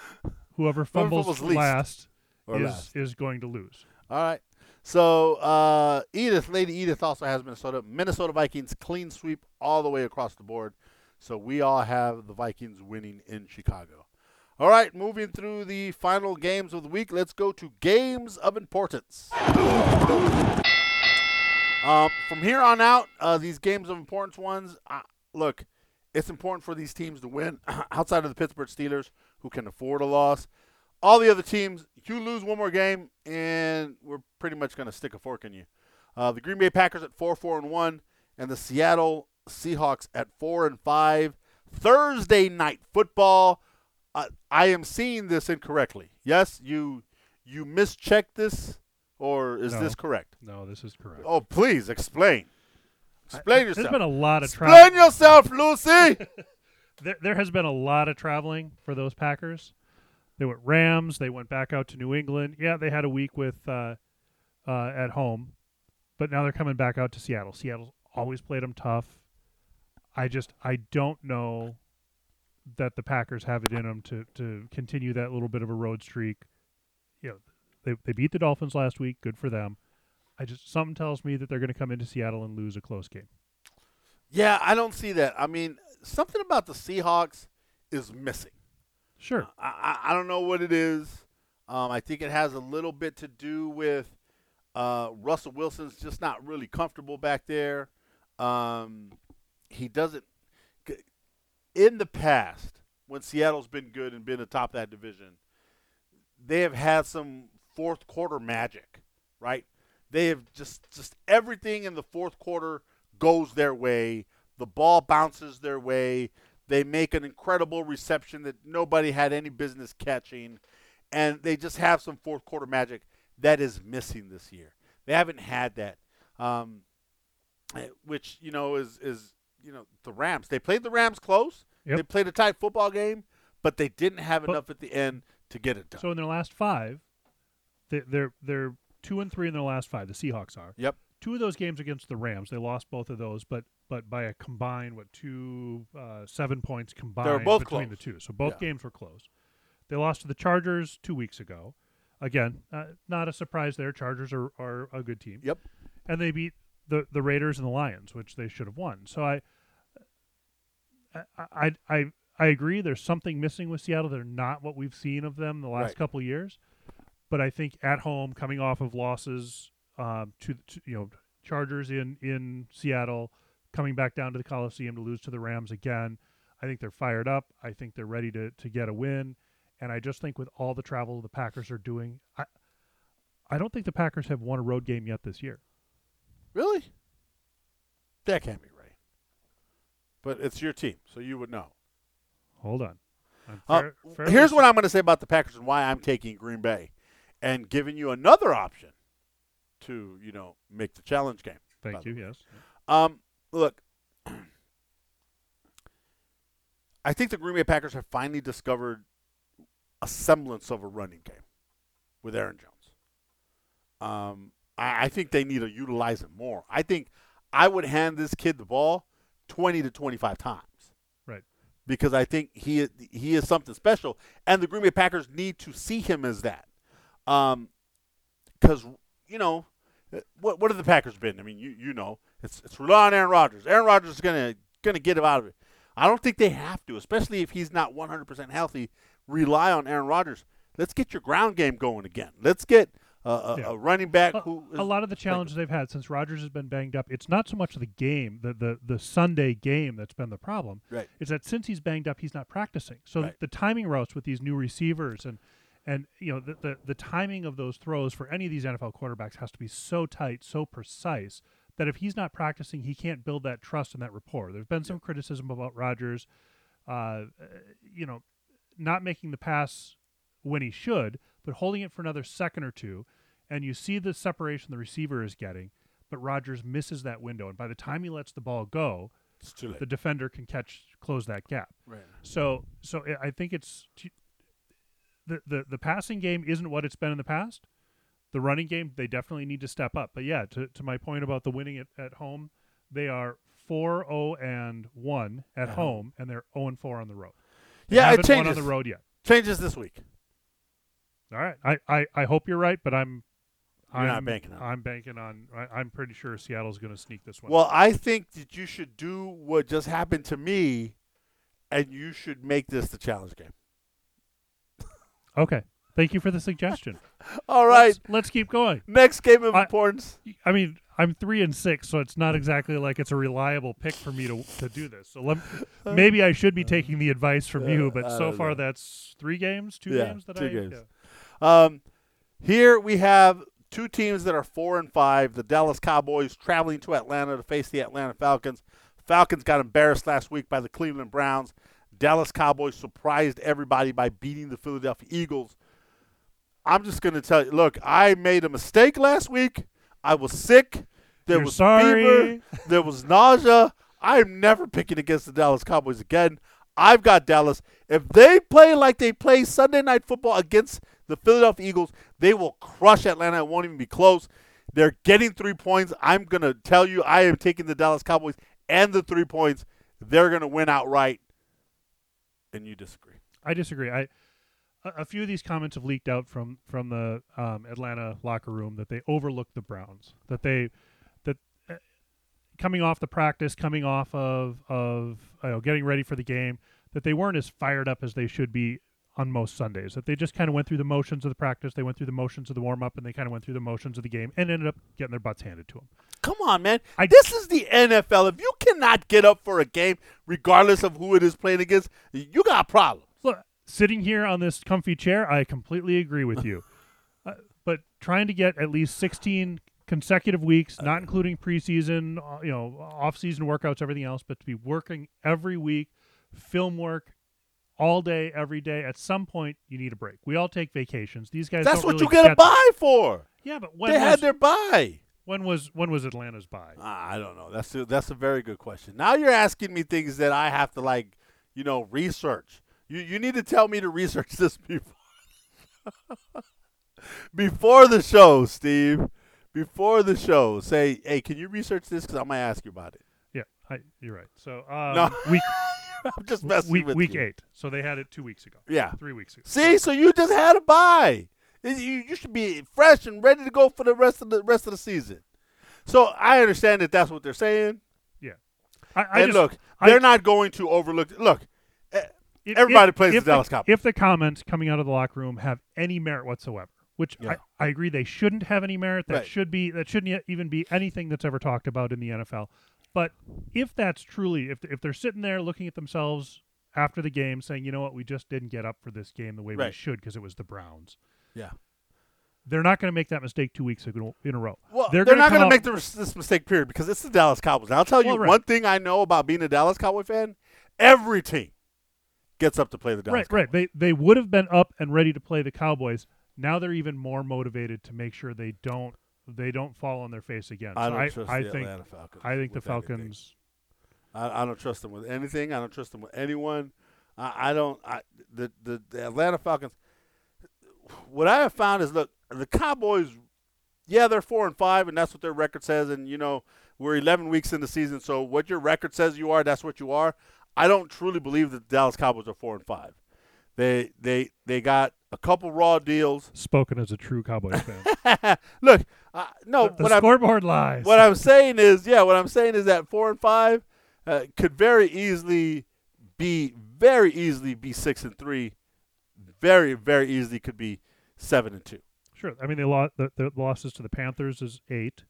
last is going to lose. All right. So Lady Edith also has Minnesota Vikings clean sweep all the way across the board. So we all have the Vikings winning in Chicago. All right, moving through the final games of the week, let's go to games of importance. From here on out, these games of importance ones, look, it's important for these teams to win outside of the Pittsburgh Steelers, who can afford a loss. All the other teams, you lose one more game, and we're pretty much going to stick a fork in you. The Green Bay Packers at 4-1, and the Seattle Seahawks at 4-5. Thursday night football. I am seeing this incorrectly. Yes, you mischecked this, or is this correct? No, this is correct. Oh, please explain. Explain yourself. There's been a lot of traveling. Explain yourself, Lucy. There has been a lot of traveling for those Packers. They went Rams. They went back out to New England. Yeah, they had a week with at home, but now they're coming back out to Seattle. Seattle's always played them tough. I don't know that the Packers have it in them to continue that little bit of a road streak. You know, they beat the Dolphins last week. Good for them. Something tells me that they're going to come into Seattle and lose a close game. Yeah, I don't see that. I mean, something about the Seahawks is missing. Sure. I don't know what it is. I think it has a little bit to do with Russell Wilson's just not really comfortable back there. He doesn't. In the past, when Seattle's been good and been atop that division, they have had some fourth quarter magic, right? They have just everything in the fourth quarter goes their way. The ball bounces their way. They make an incredible reception that nobody had any business catching, and they just have some fourth quarter magic that is missing this year. They haven't had that, which is the Rams. They played the Rams close. Yep. They played a tight football game, but they didn't have enough at the end to get it done. So in their last 5, they're 2-3 in their last 5. The Seahawks are. Yep. 2 of those games against the Rams, they lost both of those, but by a combined 7 points combined they were both between close. The two. So both games were close. They lost to the Chargers 2 weeks ago. Again, not a surprise there. Chargers are a good team. Yep. And they beat the Raiders and the Lions, which they should have won. So I agree. There's something missing with Seattle. They're not what we've seen of them the last couple of years. But I think at home, coming off of losses to Chargers in Seattle, coming back down to the Coliseum to lose to the Rams again, I think they're fired up. I think they're ready to get a win. And I just think with all the travel the Packers are doing, I don't think the Packers have won a road game yet this year. Really? That can't be right. But it's your team, so you would know. Hold on. Here's what I'm going to say about the Packers and why I'm taking Green Bay and giving you another option to, make the challenge game. Thank you, yes. Look, I think the Green Bay Packers have finally discovered a semblance of a running game with Aaron Jones. I think they need to utilize it more. I think I would hand this kid the ball 20 to 25 times. Right. Because I think he is something special, and the Green Bay Packers need to see him as that. Because, what have the Packers been? I mean, it's rely on Aaron Rodgers. Aaron Rodgers is gonna get him out of it. I don't think they have to, especially if he's not 100% healthy. Rely on Aaron Rodgers. Let's get your ground game going again. Let's get a running back who is a lot of the challenges they've had since Rodgers has been banged up. It's not so much the game, the Sunday game that's been the problem. Right. It's that since he's banged up, he's not practicing. So the timing routes with these new receivers and the timing of those throws for any of these NFL quarterbacks has to be so tight, so precise that if he's not practicing, he can't build that trust and that rapport. There's been some criticism about Rodgers, not making the pass when he should, but holding it for another second or two, and you see the separation the receiver is getting, but Rodgers misses that window, and by the time he lets the ball go, it's too late. The defender can close that gap. Right. So I think it's the passing game isn't what it's been in the past. The running game, they definitely need to step up. But yeah, to my point about the winning at home, they are 4-0-1 at home, and they're 0-4 on the road. They haven't won on the road yet. Changes this week. All right, I hope you're right, but I'm not banking on it. I'm banking on. I'm pretty sure Seattle's going to sneak this one. Well, I think that you should do what just happened to me, and you should make this the challenge game. Okay. Thank you for the suggestion. All right. Let's keep going. Next game of importance. I mean, I'm 3-6, so it's not exactly like it's a reliable pick for me to do this. So maybe I should be taking the advice from you, but so far that's 3 games, 2 games that 2 games. Yeah. Here we have 2 teams that are 4-5. The Dallas Cowboys traveling to Atlanta to face the Atlanta Falcons. Falcons got embarrassed last week by the Cleveland Browns. Dallas Cowboys surprised everybody by beating the Philadelphia Eagles. I'm just going to tell you, look, I made a mistake last week. I was sick. There was fever. There was nausea. I'm never picking against the Dallas Cowboys again. I've got Dallas. If they play like they play Sunday Night Football against the Philadelphia Eagles, they will crush Atlanta. It won't even be close. They're getting 3 points. I'm going to tell you, I am taking the Dallas Cowboys and the 3 points. They're going to win outright. And you disagree. I disagree. A few of these comments have leaked out from the Atlanta locker room that they overlooked the Browns. That coming off the practice, coming off of getting ready for the game, that they weren't as fired up as they should be on most Sundays. That they just kind of went through the motions of the practice, they went through the motions of the warm up, and they kind of went through the motions of the game, and ended up getting their butts handed to them. Come on, man. This is the NFL. If you cannot get up for a game, regardless of who it is playing against, you got problems. Look, sitting here on this comfy chair, I completely agree with you. But trying to get at least 16 consecutive weeks, not including preseason, off-season workouts, everything else, but to be working every week, film work all day, every day. At some point, you need a break. We all take vacations. These guys. That's don't what really you get a bye for. Yeah, but they had their bye. When was Atlanta's bye? I don't know. That's a very good question. Now you're asking me things that I have to research. You need to tell me to research this before the show, Steve. Before the show, say, hey, can you research this? Because I might ask you about it. Yeah, you're right. So no. I'm just messing with you. Week 8. So they had it 2 weeks ago. Yeah. 3 weeks ago. See, so you just had a bye. You should be fresh and ready to go for the rest of the season. So I understand that that's what they're saying. Yeah. They're not going to overlook. Look, everybody plays the Dallas Cowboys. If the comments coming out of the locker room have any merit whatsoever, which I agree they shouldn't have any merit. That shouldn't even be anything that's ever talked about in the NFL. But if that's truly, if they're sitting there looking at themselves after the game saying, you know what, we just didn't get up for this game the way we should because it was the Browns. Yeah. they're not going to make that mistake 2 weeks in a row. Well, they're not going to make this mistake, period, because it's the Dallas Cowboys. And I'll tell you one thing I know about being a Dallas Cowboy fan. Every team gets up to play the Dallas Cowboys. Right. They would have been up and ready to play the Cowboys. Now they're even more motivated to make sure they don't fall on their face again. I don't trust the Atlanta Falcons. I think the Falcons. I don't trust them with anything. I don't trust them with anyone. The Atlanta Falcons. What I have found is, look, the Cowboys. Yeah, they're 4-5, and that's what their record says. And we're 11 weeks in the season, so what your record says you are, that's what you are. I don't truly believe that the Dallas Cowboys are 4-5. They got a couple raw deals. Spoken as a true Cowboys fan. Look, no. The scoreboard lies. What I'm saying is that 4-5 could very easily be 6-3. Very, very easily could be 7-2. Sure. I mean, they lost. The losses to the Panthers is 8.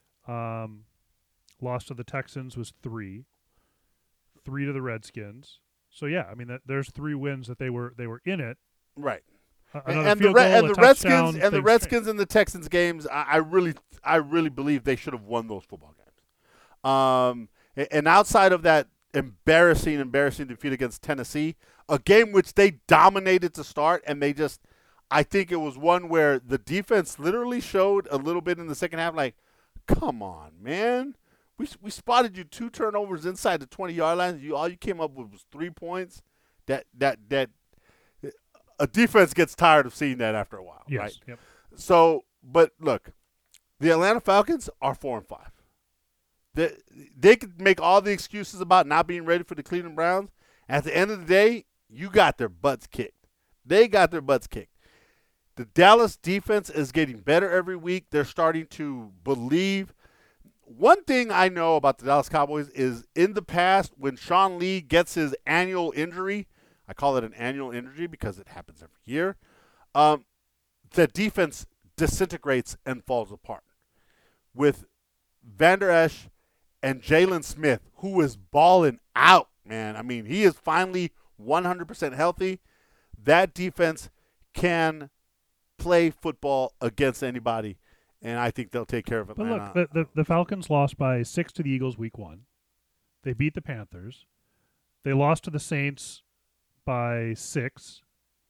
Loss to the Texans was 3. 3 to the Redskins. So yeah, I mean, there's 3 wins that they were in it. Right. And the Redskins and the Texans games, I really believe they should have won those football games. And outside of that embarrassing defeat against Tennessee, a game which they dominated to start, and I think it was one where the defense literally showed a little bit in the second half, like, come on, man. We spotted you 2 turnovers inside the 20-yard line. All you came up with was 3 points. That a defense gets tired of seeing that after a while, yes. Right? Yep. So, but look, the Atlanta Falcons are 4-5. They could make all the excuses about not being ready for the Cleveland Browns. At the end of the day, you got their butts kicked. They got their butts kicked. The Dallas defense is getting better every week. They're starting to believe. One thing I know about the Dallas Cowboys is in the past when Sean Lee gets his annual injury, I call it an annual injury because it happens every year, the defense disintegrates and falls apart. With Van Der Esch and Jalen Smith, who is balling out, man. I mean, he is finally 100% healthy. That defense can play football against anybody, and I think they'll take care of Atlanta. But look, the Falcons lost by 6 to the Eagles week 1. They beat the Panthers. They lost to the Saints by 6.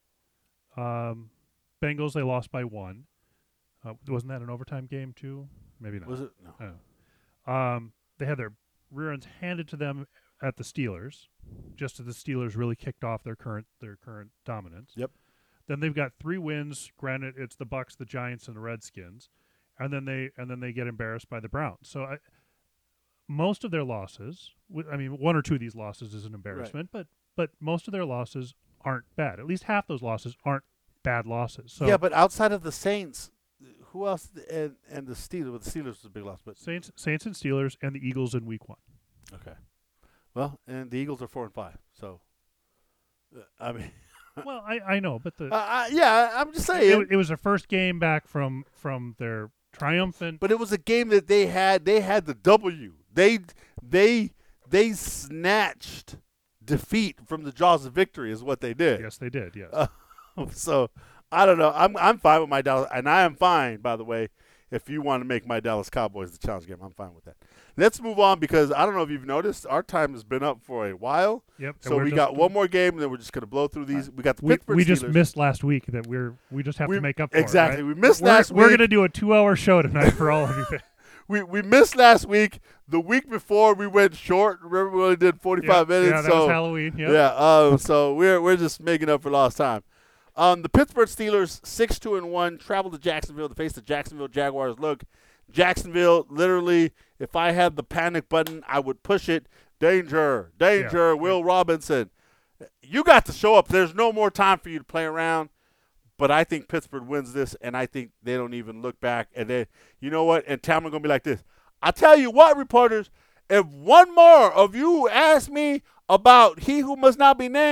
Bengals, they lost by 1. Wasn't that an overtime game too? Maybe not. Was it? No. They had their rear ends handed to them at the Steelers, just as the Steelers really kicked off their current dominance. Yep. Then they've got 3 wins. Granted, it's the Bucks, the Giants, and the Redskins, and then they get embarrassed by the Browns. So most of their losses, I mean, 1 or 2 of these losses is an embarrassment, right. but most of their losses aren't bad. At least half those losses aren't bad losses. So yeah, but outside of the Saints, who else? And the Steelers. Well, the Steelers was a big loss, but Saints and Steelers and the Eagles in week 1. Okay. Well, and the Eagles are 4-5. So, I mean. Well, I know, but yeah, I'm just saying it was their first game back from their triumphant. But it was a game that they had the W. They snatched defeat from the jaws of victory is what they did. Yes, they did. Yes. So I don't know. I'm fine with my Dallas, and I am fine, by the way. If you want to make my Dallas Cowboys the challenge game, I'm fine with that. Let's move on because I don't know if you've noticed, our time has been up for a while. Yep. So we got one more game, and then we're just going to blow through these. We got the Pittsburgh We Steelers. just missed last week that we just have to make up for exactly. it. Right? We missed last week. We're going to do a 2-hour show tonight for all of you. We missed last week. The week before we went short. Remember we only did 45 minutes. Yeah, that was Halloween. Yep. Yeah. So we're just making up for lost time. The Pittsburgh Steelers 6-2-1 travel to Jacksonville to face the Jacksonville Jaguars. Look, Jacksonville, literally, if I had the panic button, I would push it. Danger, Yeah. Will Robinson. You got to show up. There's no more time for you to play around. But I think Pittsburgh wins this, and I think they don't even look back. And then, you know what? And Tamron going to be like this. I tell you what, reporters, if one more of you ask me about he who must not be named,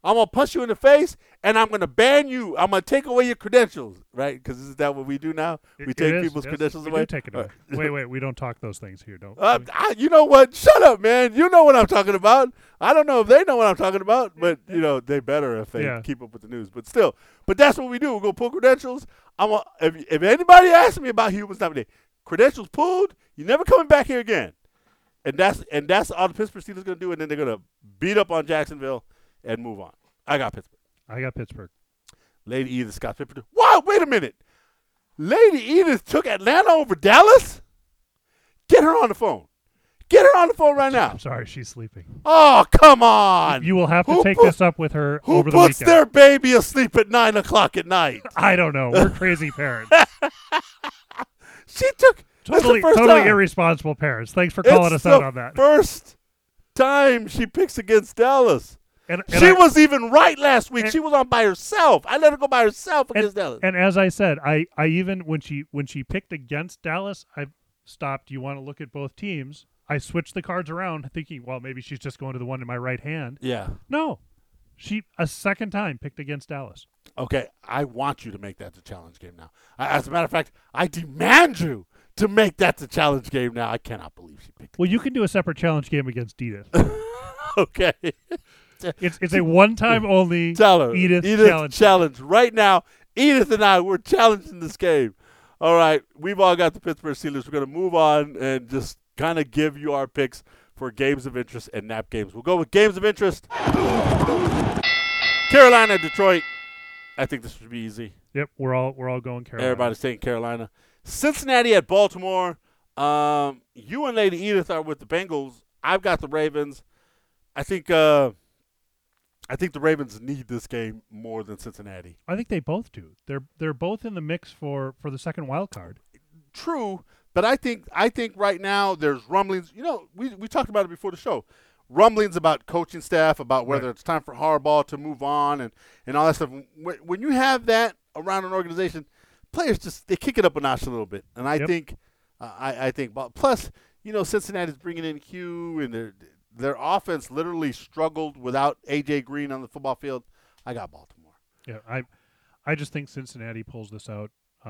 I'm going to punch you in the face, and I'm going to ban you. I'm going to take away your credentials, right? Because isn't that what we do now? We take people's credentials away. We do take it away. Wait, we don't talk those things here, don't you know what? Shut up, man. You know what I'm talking about. I don't know if they know what I'm talking about, but, they better if they keep up with the news. But still, that's what we do. We're going to pull credentials. If anybody asks me about Humans nominated, credentials pulled, you're never coming back here again. And that's all the Pittsburgh Steelers going to do, and then they're going to beat up on Jacksonville and move on. I got Pittsburgh. Lady Edith Scott Pippen. Wow, wait a minute. Lady Edith took Atlanta over Dallas? Get her on the phone. Get her on the phone right now. I'm sorry, she's sleeping. Oh, come on. You will have to take this up with her over the weekend. Who puts their baby asleep at 9 o'clock at night? I don't know. We're crazy parents. She took... Totally irresponsible parents. Thanks for calling us out on that. First time she picks against Dallas. And she was even right last week. She was on by herself. I let her go by herself against Dallas. And as I said, I even when she picked against Dallas, I stopped. You want to look at both teams? I switched the cards around, thinking, well, maybe she's just going to the one in my right hand. Yeah. No, she a second time picked against Dallas. Okay, I want you to make that the challenge game now. As a matter of fact, I demand you to make that the challenge game now. I cannot believe she picked. Well, you can do a separate challenge game against Edith. Okay. It's a one-time only Edith challenge. Right now, Edith and I, we're challenging this game. All right, we've all got the Pittsburgh Steelers. We're going to move on and just kind of give you our picks for games of interest and nap games. We'll go with games of interest. Carolina, Detroit. I think this should be easy. Yep, we're all going Carolina. Everybody's saying Carolina. Cincinnati at Baltimore. You and Lady Edith are with the Bengals. I've got the Ravens. I think the Ravens need this game more than Cincinnati. I think they both do. They're both in the mix for the second wild card. True, but I think right now there's rumblings. We talked about it before the show. Rumblings about coaching staff, about whether it's time for Harbaugh to move on and all that stuff. When you have that around an organization, players they kick it up a notch a little bit, and I think plus Cincinnati's bringing in Hugh, and their offense literally struggled without AJ Green on the football field. I got Baltimore. Yeah, I just think Cincinnati pulls this out.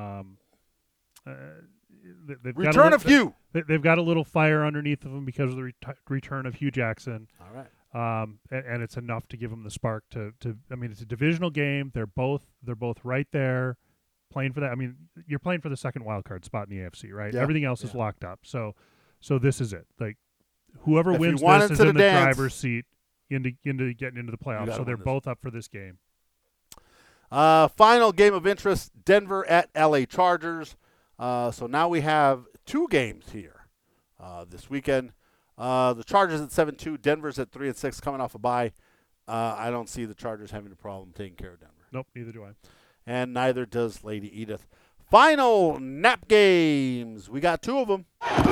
Return of Hugh. They've got a little fire underneath of them because of the return of Hugh Jackson. All right. And it's enough to give them the spark to. I mean, it's a divisional game. They're both right there. Playing for that. I mean, you're playing for the second wild card spot in the AFC, right? Yeah. Everything else is locked up. So this is it. Like whoever wins this is in the driver's seat into getting into the playoffs. So they're both up for this game. Final game of interest: Denver at LA Chargers. So now we have two games here this weekend. The Chargers at 7-2, Denver's at 3-6, coming off a bye. I don't see the Chargers having a problem taking care of Denver. Nope, neither do I. And neither does Lady Edith. Final nap games. We got two of them.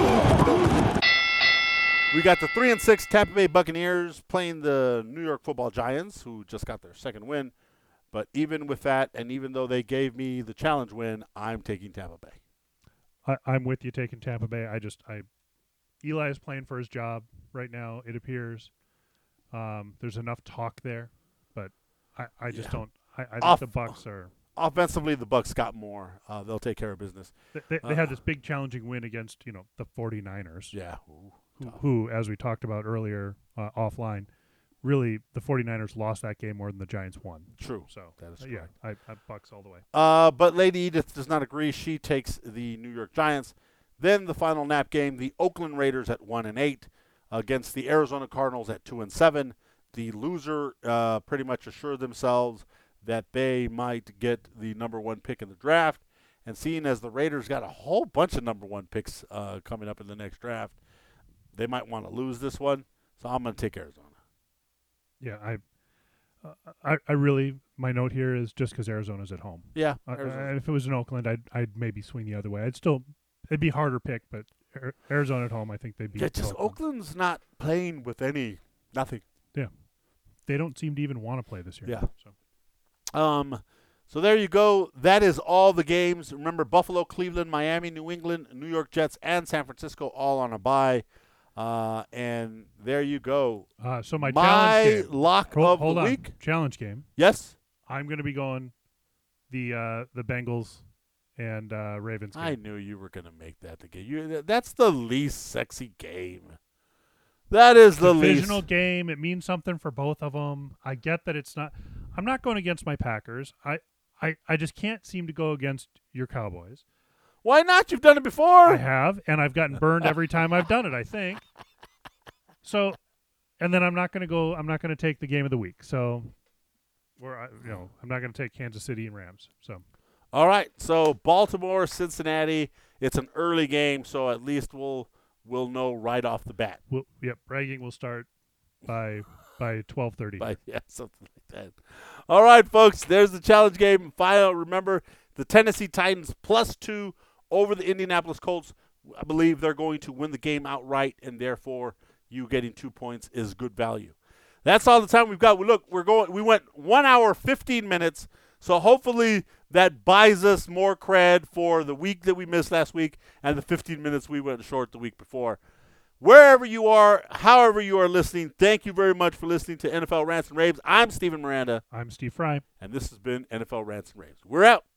We got the 3-6 Tampa Bay Buccaneers playing the New York Football Giants, who just got their second win. But even with that, and even though they gave me the challenge win, I'm taking Tampa Bay. I'm with you taking Tampa Bay. Eli is playing for his job right now, it appears. There's enough talk there, but I just don't. I think the Bucs are. Offensively, the Bucs got more. They'll take care of business. They had this big challenging win against the 49ers. Yeah. Who, as we talked about earlier offline, really the 49ers lost that game more than the Giants won. True. So that is yeah, I Bucs all the way. But Lady Edith does not agree. She takes the New York Giants. Then the final nap game, the Oakland Raiders at 1-8 against the Arizona Cardinals at 2-7. The loser pretty much assured themselves that they might get the number one pick in the draft. And seeing as the Raiders got a whole bunch of number one picks coming up in the next draft, they might want to lose this one. So I'm going to take Arizona. Yeah, I really, my note here is just because Arizona's at home. Yeah. If it was in Oakland, I'd maybe swing the other way. It'd be harder pick, but Arizona at home, I think they'd be. Yeah, just Oakland's not playing with nothing. Yeah, they don't seem to even want to play this year. Yeah. So there you go. That is all the games. Remember, Buffalo, Cleveland, Miami, New England, New York Jets, and San Francisco all on a bye. And there you go. So my challenge game. Lock of the week. Challenge game. Yes. I'm going to be going the Bengals and Ravens game. I knew you were going to make that the game. That's the least sexy game. That is the divisional least. game. It means something for both of them. I get that it's not. I'm not going against my Packers. I just can't seem to go against your Cowboys. Why not? You've done it before. I have, and I've gotten burned every time I've done it, I think. So, and then I'm not going to take the game of the week. So, I'm not going to take Kansas City and Rams. So, all right. So Baltimore, Cincinnati. It's an early game, so at least we'll know right off the bat. Bragging will start by 12:30. Yeah, something like that. All right, folks. There's the challenge game. Final. Remember the Tennessee Titans +2 over the Indianapolis Colts. I believe they're going to win the game outright, and therefore you getting 2 points is good value. That's all the time we've got. We went 1 hour 15 minutes, so hopefully that buys us more cred for the week that we missed last week and the 15 minutes we went short the week before. Wherever you are, however you are listening, thank you very much for listening to NFL Rants and Raves. I'm Steven Miranda. I'm Steve Fry. And this has been NFL Rants and Raves. We're out.